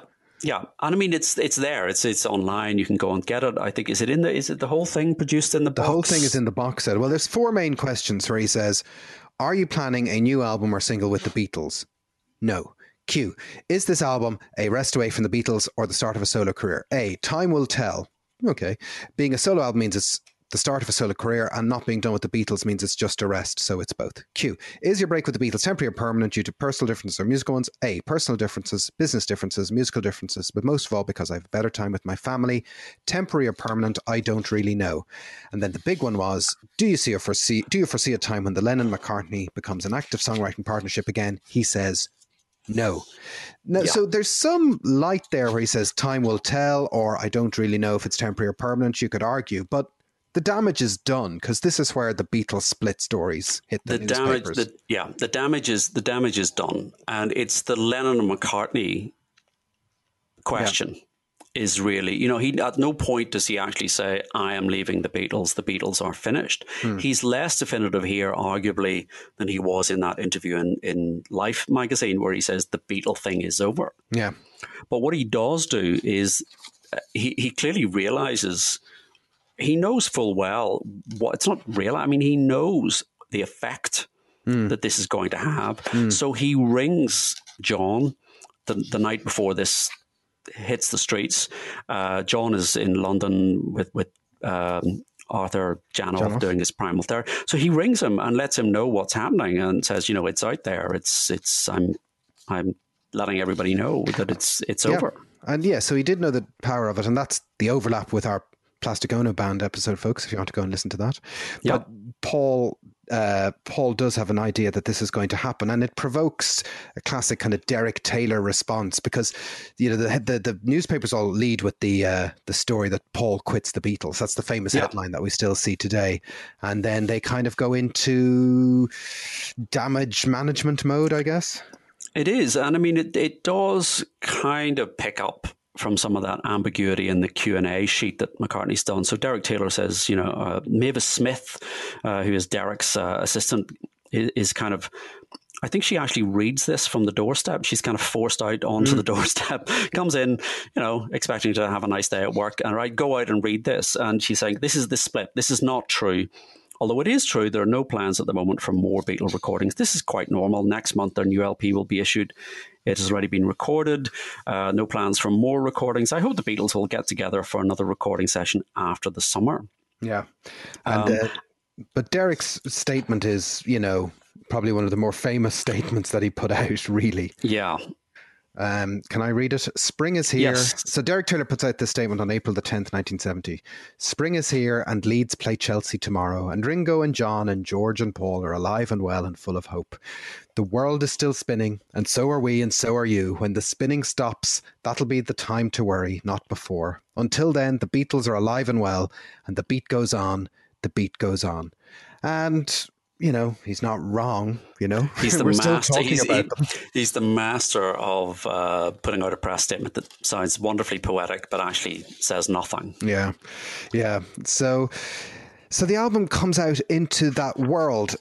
Speaker 2: Yeah, and I mean it's there. It's online. You can go and get it. I think is it the whole thing produced in the box?
Speaker 1: The whole thing is in the box set. Well, there's 4 main questions where he says, "Are you planning a new album or single with the Beatles?" No. Q. Is this album a rest away from the Beatles or the start of a solo career? A. Time will tell. Okay. Being a solo album means it's the start of a solo career, and not being done with the Beatles means it's just a rest, so it's both. Q. Is your break with the Beatles temporary or permanent due to personal differences or musical ones? A. Personal differences, business differences, musical differences, but most of all because I have a better time with my family. Temporary or permanent, I don't really know. And then the big one was, do you foresee a time when the Lennon-McCartney becomes an active songwriting partnership again? He says no.
Speaker 2: Yeah.
Speaker 1: So there's some light there where he says time will tell, or I don't really know if it's temporary or permanent, you could argue, but the damage is done, because this is where the Beatles split stories hit the newspapers.
Speaker 2: The damage is done, and it's the Lennon and McCartney question is really, he at no point does he actually say, I am leaving the Beatles are finished. He's less definitive here, arguably, than he was in that interview in Life magazine, where he says the Beatle thing is over.
Speaker 1: Yeah.
Speaker 2: But what he does do is he clearly realizes. He knows full well what it's not real. I mean, he knows the effect that this is going to have. So he rings John the night before this hits the streets. John is in London with Arthur Janoff doing his Primal Therapy. So he rings him and lets him know what's happening and says, it's out there. I'm letting everybody know that it's over.
Speaker 1: And so he did know the power of it, and that's the overlap with our Plastic Ono Band episode, folks, if you want to go and listen to that.
Speaker 2: Yeah.
Speaker 1: But Paul does have an idea that this is going to happen, and it provokes a classic kind of Derek Taylor response, because the newspapers all lead with the story that Paul quits the Beatles. That's the famous headline that we still see today, and then they kind of go into damage management mode, I guess.
Speaker 2: It is, and I mean it does kind of pick up from some of that ambiguity in the Q&A sheet that McCartney's done. So Derek Taylor says, Mavis Smith, who is Derek's assistant, is kind of, I think she actually reads this from the doorstep. She's kind of forced out onto the doorstep, comes in, expecting to have a nice day at work, and go out and read this. And she's saying, this is the split. This is not true. Although it is true, there are no plans at the moment for more Beatle recordings. This is quite normal. Next month, their new LP will be issued. It has already been recorded. No plans for more recordings. I hope the Beatles will get together for another recording session after the summer.
Speaker 1: Yeah. And but Derek's statement is, probably one of the more famous statements that he put out, really.
Speaker 2: Yeah.
Speaker 1: Can I read it? Spring is here.
Speaker 2: Yes.
Speaker 1: So Derek Taylor puts out this statement on April the 10th, 1970. Spring is here and Leeds play Chelsea tomorrow, and Ringo and John and George and Paul are alive and well and full of hope. The world is still spinning, and so are we and so are you. When the spinning stops, that'll be the time to worry, not before. Until then, the Beatles are alive and well, and the beat goes on, the beat goes on. And he's not wrong,
Speaker 2: He's the
Speaker 1: We're
Speaker 2: master.
Speaker 1: still talking about them.
Speaker 2: He's the master of putting out a press statement that sounds wonderfully poetic, but actually says nothing.
Speaker 1: Yeah. So the album comes out into that world.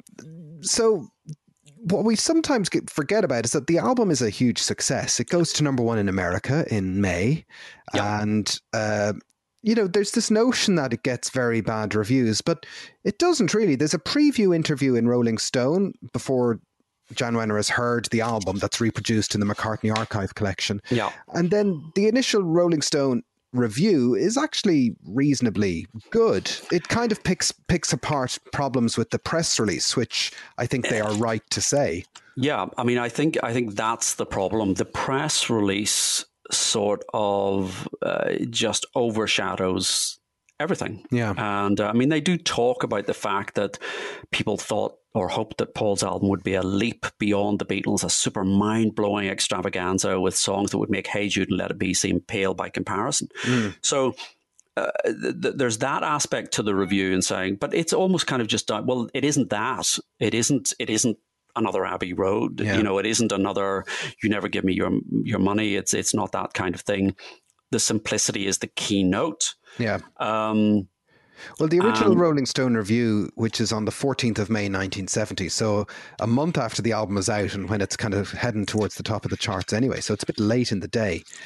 Speaker 1: So what we sometimes forget about is that the album is a huge success. It goes to number 1 in America in May. Yeah. And, there's this notion that it gets very bad reviews, but it doesn't really. There's a preview interview in Rolling Stone before Jan Wenner has heard the album that's reproduced in the McCartney Archive collection.
Speaker 2: Yeah.
Speaker 1: And then the initial Rolling Stone review is actually reasonably good. It kind of picks apart problems with the press release, which I think they are right to say.
Speaker 2: Yeah, I mean, I think that's the problem. The press release sort of just overshadows everything.
Speaker 1: Yeah.
Speaker 2: And they do talk about the fact that people thought or hoped that Paul's album would be a leap beyond the Beatles, a super mind-blowing extravaganza with songs that would make Hey Jude and Let It Be seem pale by comparison. So there's that aspect to the review and saying, but it's almost kind of just, well, it isn't that. It isn't another Abbey Road.
Speaker 1: Yeah.
Speaker 2: It isn't another You Never Give Me Your Money. It's not that kind of thing. The simplicity is the keynote.
Speaker 1: Yeah. Well, the original Rolling Stone review, which is on the 14th of May, 1970, so a month after the album is out and when it's kind of heading towards the top of the charts anyway, so it's a bit late in the day.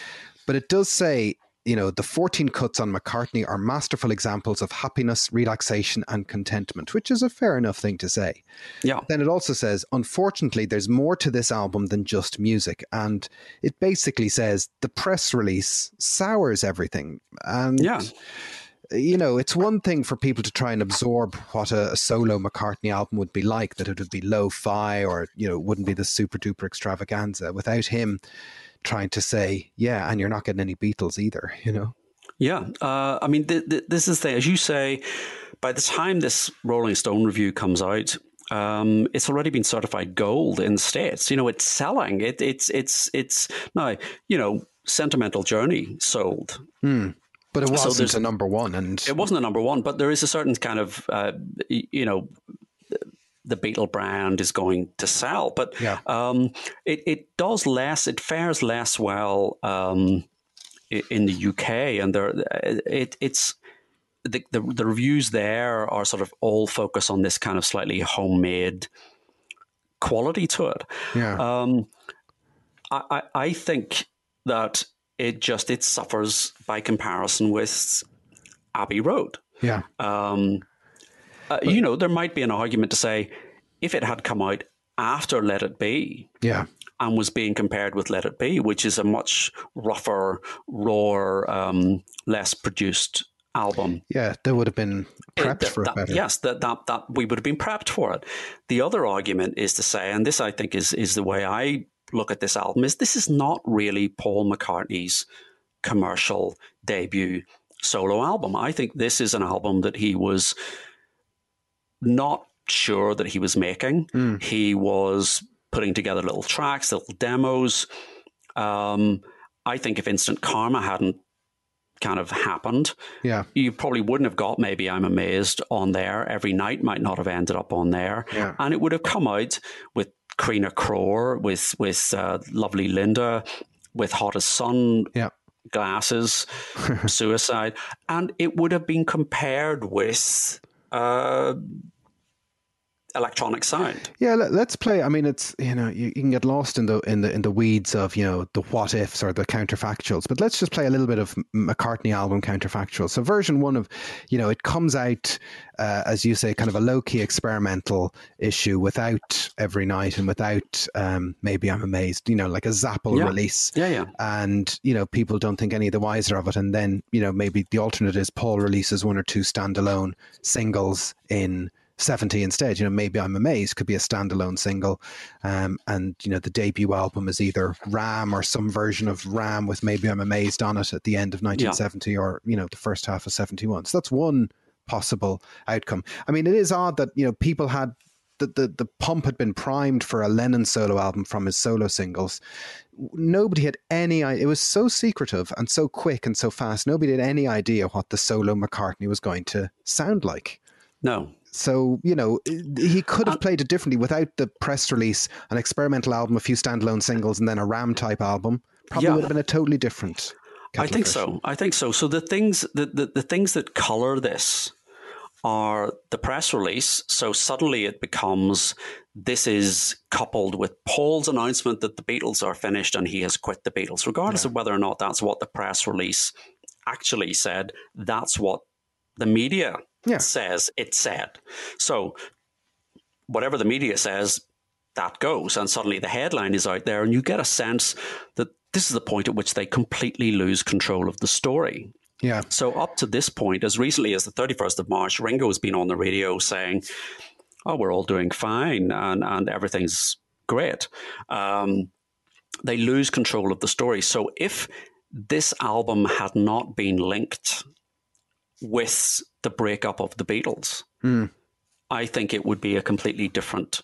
Speaker 1: But it does say, you know, the 14 cuts on McCartney are masterful examples of happiness, relaxation, and contentment, which is a fair enough thing to say.
Speaker 2: Yeah.
Speaker 1: Then it also says, unfortunately, there's more to this album than just music. And it basically says the press release sours everything. And, you know, it's one thing for people to try and absorb what a solo McCartney album would be like, that it would be lo-fi or, you know, it wouldn't be the super duper extravaganza without him trying to say, yeah, and you're not getting any Beatles either, you know?
Speaker 2: Yeah. I mean, this is the thing. As you say, by the time this Rolling Stone review comes out, it's already been certified gold in the States. You know, it's selling. It's now, you know, Sentimental Journey sold.
Speaker 1: But it wasn't a number one. And
Speaker 2: it wasn't a number one, but there is a certain kind of, you know, the Beatle brand is going to sell, but it does less. It fares less well in the UK, and it's the reviews there are sort of all focused on this kind of slightly homemade quality to it.
Speaker 1: Yeah,
Speaker 2: I think that it suffers by comparison with Abbey Road.
Speaker 1: Yeah.
Speaker 2: You know, there might be an argument to say if it had come out after Let It Be and was being compared with Let It Be, which is a much rougher, rawer, less produced album.
Speaker 1: Yeah, they would have been prepped for it better.
Speaker 2: Yes, that we would have been prepped for it. The other argument is to say, and this I think is the way I look at this album, is this is not really Paul McCartney's commercial debut solo album. I think this is an album that he was not sure that he was making. He was putting together little tracks, little demos. I think if Instant Karma hadn't kind of happened, you probably wouldn't have got Maybe I'm Amazed on there. Every Night might not have ended up on there. And it would have come out with Creena Crore, with Lovely Linda, with Hot as Sun, Glasses, Suicide, and it would have been compared with electronic sound.
Speaker 1: Yeah, let's play. I mean, it's, you know, you can get lost in the weeds of, you know, the what ifs or the counterfactuals, but let's just play a little bit of McCartney album counterfactuals. So version one of, you know, it comes out as you say, kind of a low-key experimental issue without Every Night and without Maybe I'm Amazed, you know, like a Zapple release. And, you know, people don't think any the wiser of it. And then, you know, maybe the alternate is Paul releases one or two standalone singles in 70 instead. You know, Maybe I'm Amazed could be a standalone single, and you know, the debut album is either Ram or some version of Ram with Maybe I'm Amazed on it at the end of 1970 or, you know, the first half of 71. So that's one possible outcome. I mean, it is odd that, you know, people had the pump had been primed for a Lennon solo album from his solo singles. Nobody had any idea. It was so secretive and so quick and so fast. Nobody had any idea what the solo McCartney was going to sound like.
Speaker 2: No.
Speaker 1: So, you know, he could have played it differently without the press release, an experimental album, a few standalone singles, and then a Ram type album. Probably would have been a totally different.
Speaker 2: I think so. So the things that color this are the press release. So suddenly it becomes, this is coupled with Paul's announcement that the Beatles are finished and he has quit the Beatles, regardless of whether or not that's what the press release actually said. That's what the media says it said. So whatever the media says, that goes. And suddenly the headline is out there and you get a sense that this is the point at which they completely lose control of the story.
Speaker 1: Yeah.
Speaker 2: So up to this point, as recently as the 31st of March, Ringo has been on the radio saying, oh, we're all doing fine and everything's great. They lose control of the story. So if this album had not been linked with the breakup of the Beatles, I think it would be a completely different,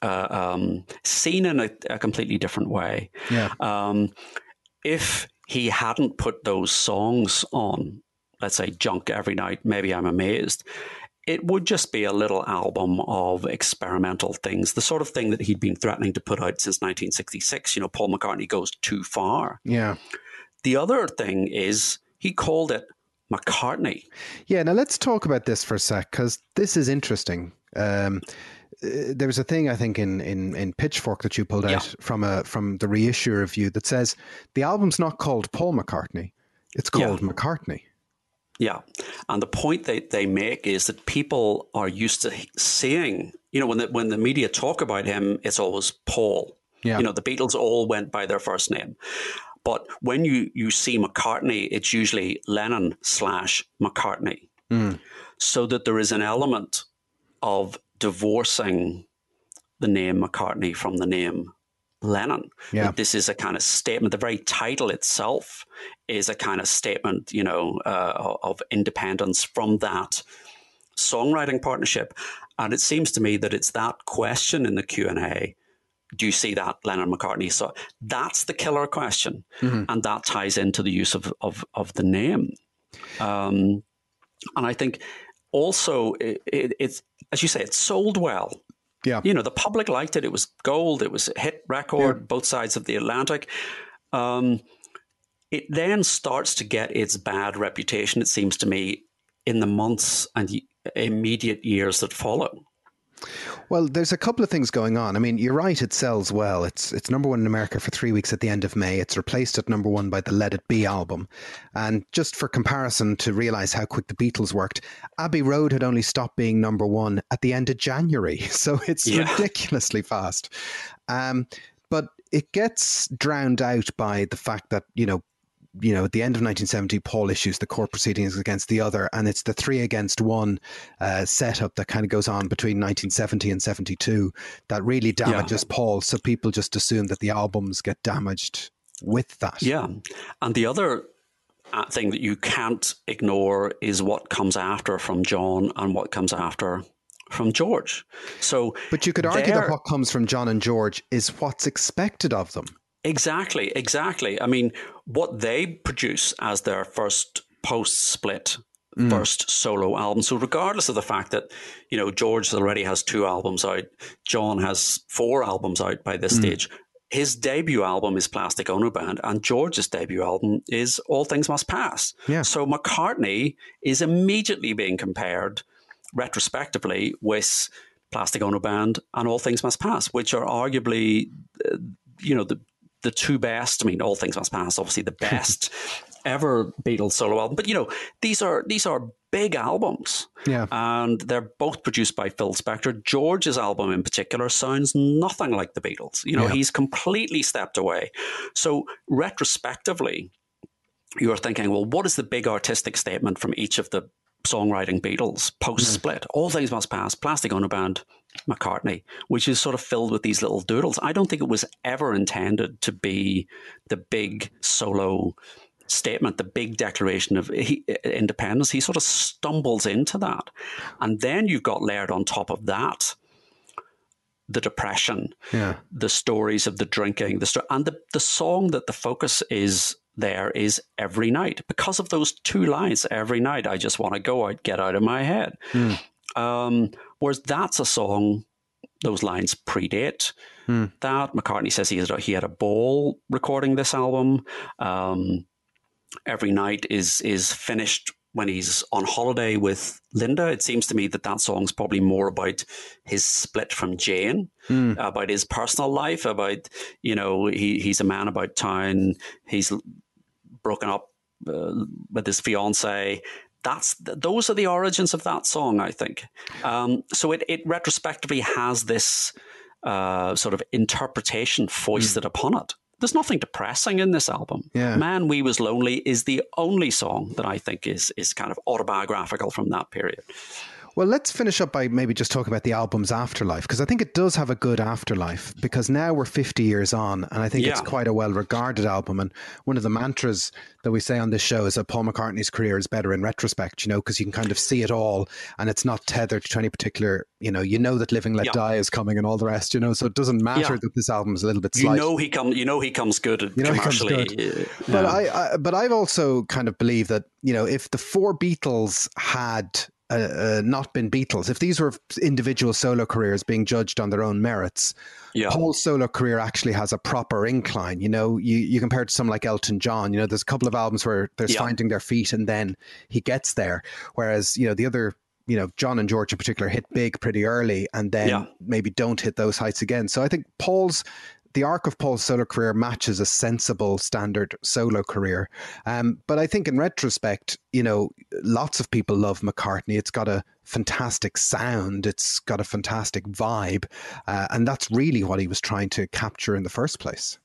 Speaker 2: seen in a completely different way.
Speaker 1: Yeah.
Speaker 2: If he hadn't put those songs on, let's say Junk, Every Night, Maybe I'm Amazed, it would just be a little album of experimental things, the sort of thing that he'd been threatening to put out since 1966. You know, Paul McCartney goes too far.
Speaker 1: Yeah.
Speaker 2: The other thing is he called it McCartney.
Speaker 1: Yeah, now let's talk about this for a sec, because this is interesting. there was a thing, I think, in Pitchfork that you pulled out from the reissue review that says the album's not called Paul McCartney, it's called McCartney.
Speaker 2: Yeah. And the point they make is that people are used to seeing, when the media talk about him, it's always Paul. Yeah. The Beatles all went by their first name. But when you see McCartney, it's usually Lennon/McCartney. So that there is an element of divorcing the name McCartney from the name Lennon. Yeah. This is a kind of statement. The very title itself is a kind of statement, of independence from that songwriting partnership. And it seems to me that it's that question in the Q&A. Do you see that Lennon-McCartney? So that's the killer question. And that ties into the use of the name. And I think also it's, as you say, it sold well. Yeah. The public liked it. It was gold. It was a hit record, both sides of the Atlantic. It then starts to get its bad reputation, it seems to me, in the months and immediate years that follow.
Speaker 1: Well, there's a couple of things going on. I mean, you're right, it sells well. It's number one in America for 3 weeks at the end of May. It's replaced at number one by the Let It Be album. And just for comparison, to realise how quick the Beatles worked, Abbey Road had only stopped being number one at the end of January. So it's ridiculously fast. But it gets drowned out by the fact that, at the end of 1970, Paul issues the court proceedings against the other, and it's the 3 against 1 setup that kind of goes on between 1970 and 72 that really damages Paul. So people just assume that the albums get damaged with that.
Speaker 2: Yeah. And the other thing that you can't ignore is what comes after from John and what comes after from George.
Speaker 1: But you could argue that what comes from John and George is what's expected of them.
Speaker 2: Exactly. I mean, what they produce as their first post-split, first solo album. So regardless of the fact that, George already has 2 albums out, John has 4 albums out by this stage. His debut album is Plastic Ono Band, and George's debut album is All Things Must Pass. Yeah. So McCartney is immediately being compared retrospectively with Plastic Ono Band and All Things Must Pass, which are arguably, the 2 best. I mean, All Things Must Pass, obviously the best ever Beatles solo album. But, these are big albums. Yeah. And they're both produced by Phil Spector. George's album in particular sounds nothing like the Beatles. He's completely stepped away. So retrospectively, you're thinking, well, what is the big artistic statement from each of the songwriting Beatles post-split? All Things Must Pass, Plastic Ono Band, McCartney, which is sort of filled with these little doodles. I don't think it was ever intended to be the big solo statement, the big declaration of independence. He sort of stumbles into that. And then you've got layered on top of that the depression, the stories of the drinking, and the song that the focus is there is Every Night. Because of those 2 lines, every night I just want to go out, get out of my head. Whereas that's a song, those lines predate that. McCartney says he had a ball recording this album. Every Night is finished when he's on holiday with Linda. It seems to me that song's probably more about his split from Jane, about his personal life, about, he's a man about town. He's broken up with his fiance. Those are the origins of that song, I think. So it retrospectively has this sort of interpretation foisted upon it. There's nothing depressing in this album. Yeah. Man, We Was Lonely is the only song that I think is kind of autobiographical from that period.
Speaker 1: Well, let's finish up by maybe just talking about the album's afterlife, because I think it does have a good afterlife, because now we're 50 years on, and I think it's quite a well-regarded album. And one of the mantras that we say on this show is that Paul McCartney's career is better in retrospect, because you can kind of see it all, and it's not tethered to any particular, you know that Living Let Die is coming and all the rest, so it doesn't matter that this album is a little bit slight.
Speaker 2: He comes good commercially.
Speaker 1: But I've also kind of believed that, if the 4 Beatles had not been Beatles, if these were individual solo careers being judged on their own merits, Paul's solo career actually has a proper incline. You compare it to someone like Elton John, there's a couple of albums where there's finding their feet and then he gets there. Whereas, the other John and George in particular hit big pretty early and then maybe don't hit those heights again. So I think the arc of Paul's solo career matches a sensible standard solo career. But I think in retrospect, lots of people love McCartney. It's got a fantastic sound. It's got a fantastic vibe. And that's really what he was trying to capture in the first place.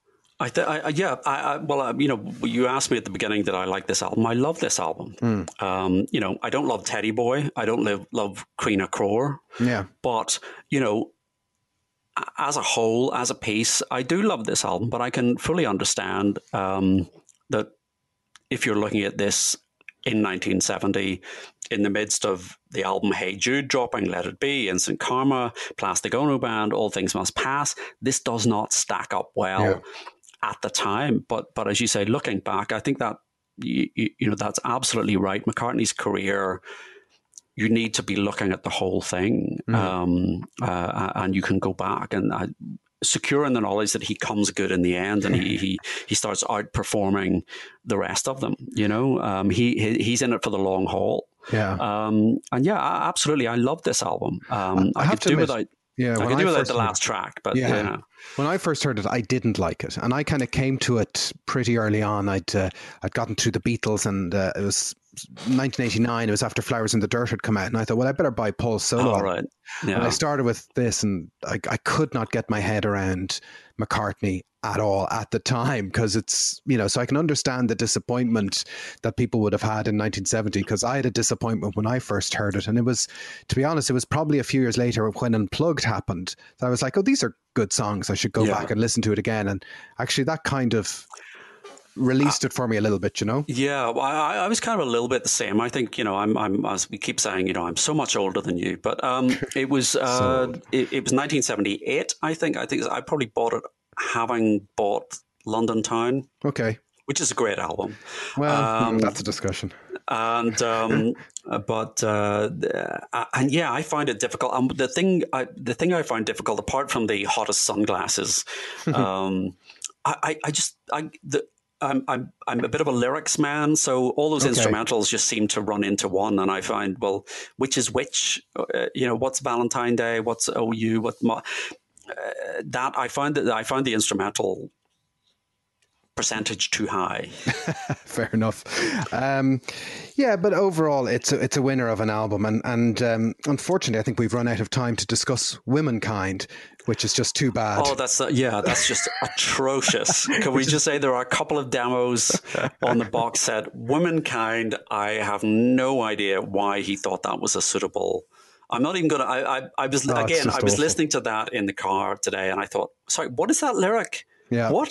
Speaker 2: You asked me at the beginning that I like this album. I love this album. I don't love Teddy Boy. I don't love Creena Crore.
Speaker 1: Yeah.
Speaker 2: But, as a whole, as a piece, I do love this album, but I can fully understand that if you're looking at this in 1970, in the midst of the album Hey Jude dropping, Let It Be, Instant Karma, Plastic Ono Band, All Things Must Pass, this does not stack up well at the time. But as you say, looking back, I think that that's absolutely right. McCartney's career, you need to be looking at the whole thing, and you can go back and secure in the knowledge that he comes good in the end, and he starts outperforming the rest of them. He's in it for the long haul. Absolutely, I love this album. I could do without. Yeah, I could do without the last track, but
Speaker 1: when I first heard it, I didn't like it, and I kind of came to it pretty early on. I'd gotten through the Beatles, and it was 1989. It was after Flowers in the Dirt had come out, and I thought, well, I better buy Paul's solo.
Speaker 2: Oh, right. Yeah.
Speaker 1: And I started with this, and I could not get my head around McCartney at all at the time, because it's, so I can understand the disappointment that people would have had in 1970, because I had a disappointment when I first heard it. And it was, to be honest, it was probably a few years later when Unplugged happened that I was like, oh, these are good songs. I should go back and listen to it again. And actually that kind of released it for me a little bit,
Speaker 2: Yeah, well, I was kind of a little bit the same. I think, I'm as we keep saying, I'm so much older than you, but it was it was 1978. I think I probably bought it having bought London Town.
Speaker 1: Okay.
Speaker 2: Which is a great album.
Speaker 1: Well, that's a discussion.
Speaker 2: And I find it difficult. The thing I find difficult, apart from the hottest sunglasses, I'm a bit of a lyrics man, so all those instrumentals just seem to run into one, and I find, well, which is which? What's Valentine Day? What's OU? That I find the instrumental percentage too high.
Speaker 1: Fair enough. But overall, it's a winner of an album, and unfortunately, I think we've run out of time to discuss Womankind, which is just too bad.
Speaker 2: Oh, that's just atrocious. Can we just say there are a couple of demos on the box set? Womankind, I have no idea why he thought that was a suitable. I'm not even going to. I was listening to that in the car today, and I thought, sorry, what is that lyric?
Speaker 1: Yeah.
Speaker 2: What?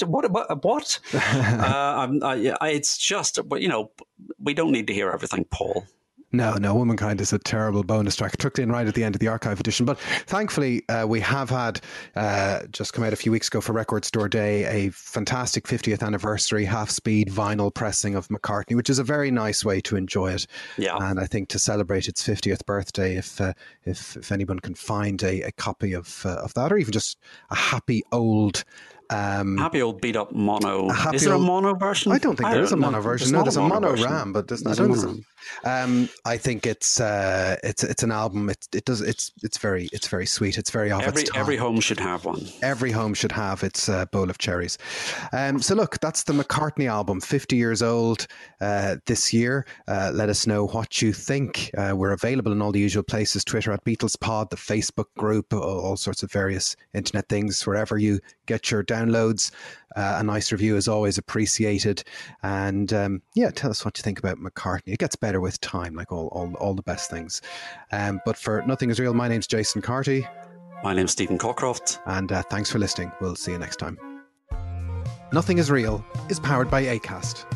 Speaker 2: It's just, we don't need to hear everything, Paul.
Speaker 1: No, Womankind is a terrible bonus track. Tucked in right at the end of the archive edition. But thankfully, we have had, just come out a few weeks ago for Record Store Day, a fantastic 50th anniversary half-speed vinyl pressing of McCartney, which is a very nice way to enjoy it. Yeah. And I think to celebrate its 50th birthday, if anyone can find a copy of that, or even just a happy old
Speaker 2: beat up mono. Is there a mono version?
Speaker 1: I don't think there is a mono version. No, there's a mono RAM, but there's not. I think it's an album. It's very sweet. It's very of its time.
Speaker 2: Every home should have one.
Speaker 1: Every home should have its bowl of cherries. So look, that's the McCartney album, 50 years old this year. Let us know what you think. We're available in all the usual places: Twitter at BeatlesPod, the Facebook group, all sorts of various internet things, wherever you get your downloads. A nice review is always appreciated. And tell us what you think about McCartney. It gets better with time, like all the best things. But for Nothing Is Real, my name's Jason Carty.
Speaker 2: My name's Stephen Cockcroft.
Speaker 1: And thanks for listening. We'll see you next time. Nothing Is Real is powered by Acast.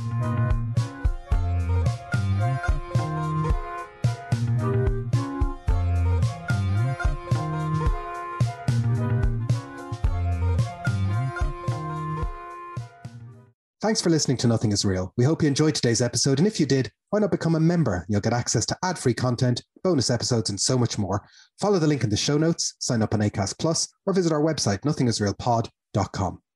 Speaker 1: Thanks for listening to Nothing Is Real. We hope you enjoyed today's episode, and if you did, why not become a member? You'll get access to ad-free content, bonus episodes, and so much more. Follow the link in the show notes, sign up on Acast Plus, or visit our website, nothingisrealpod.com.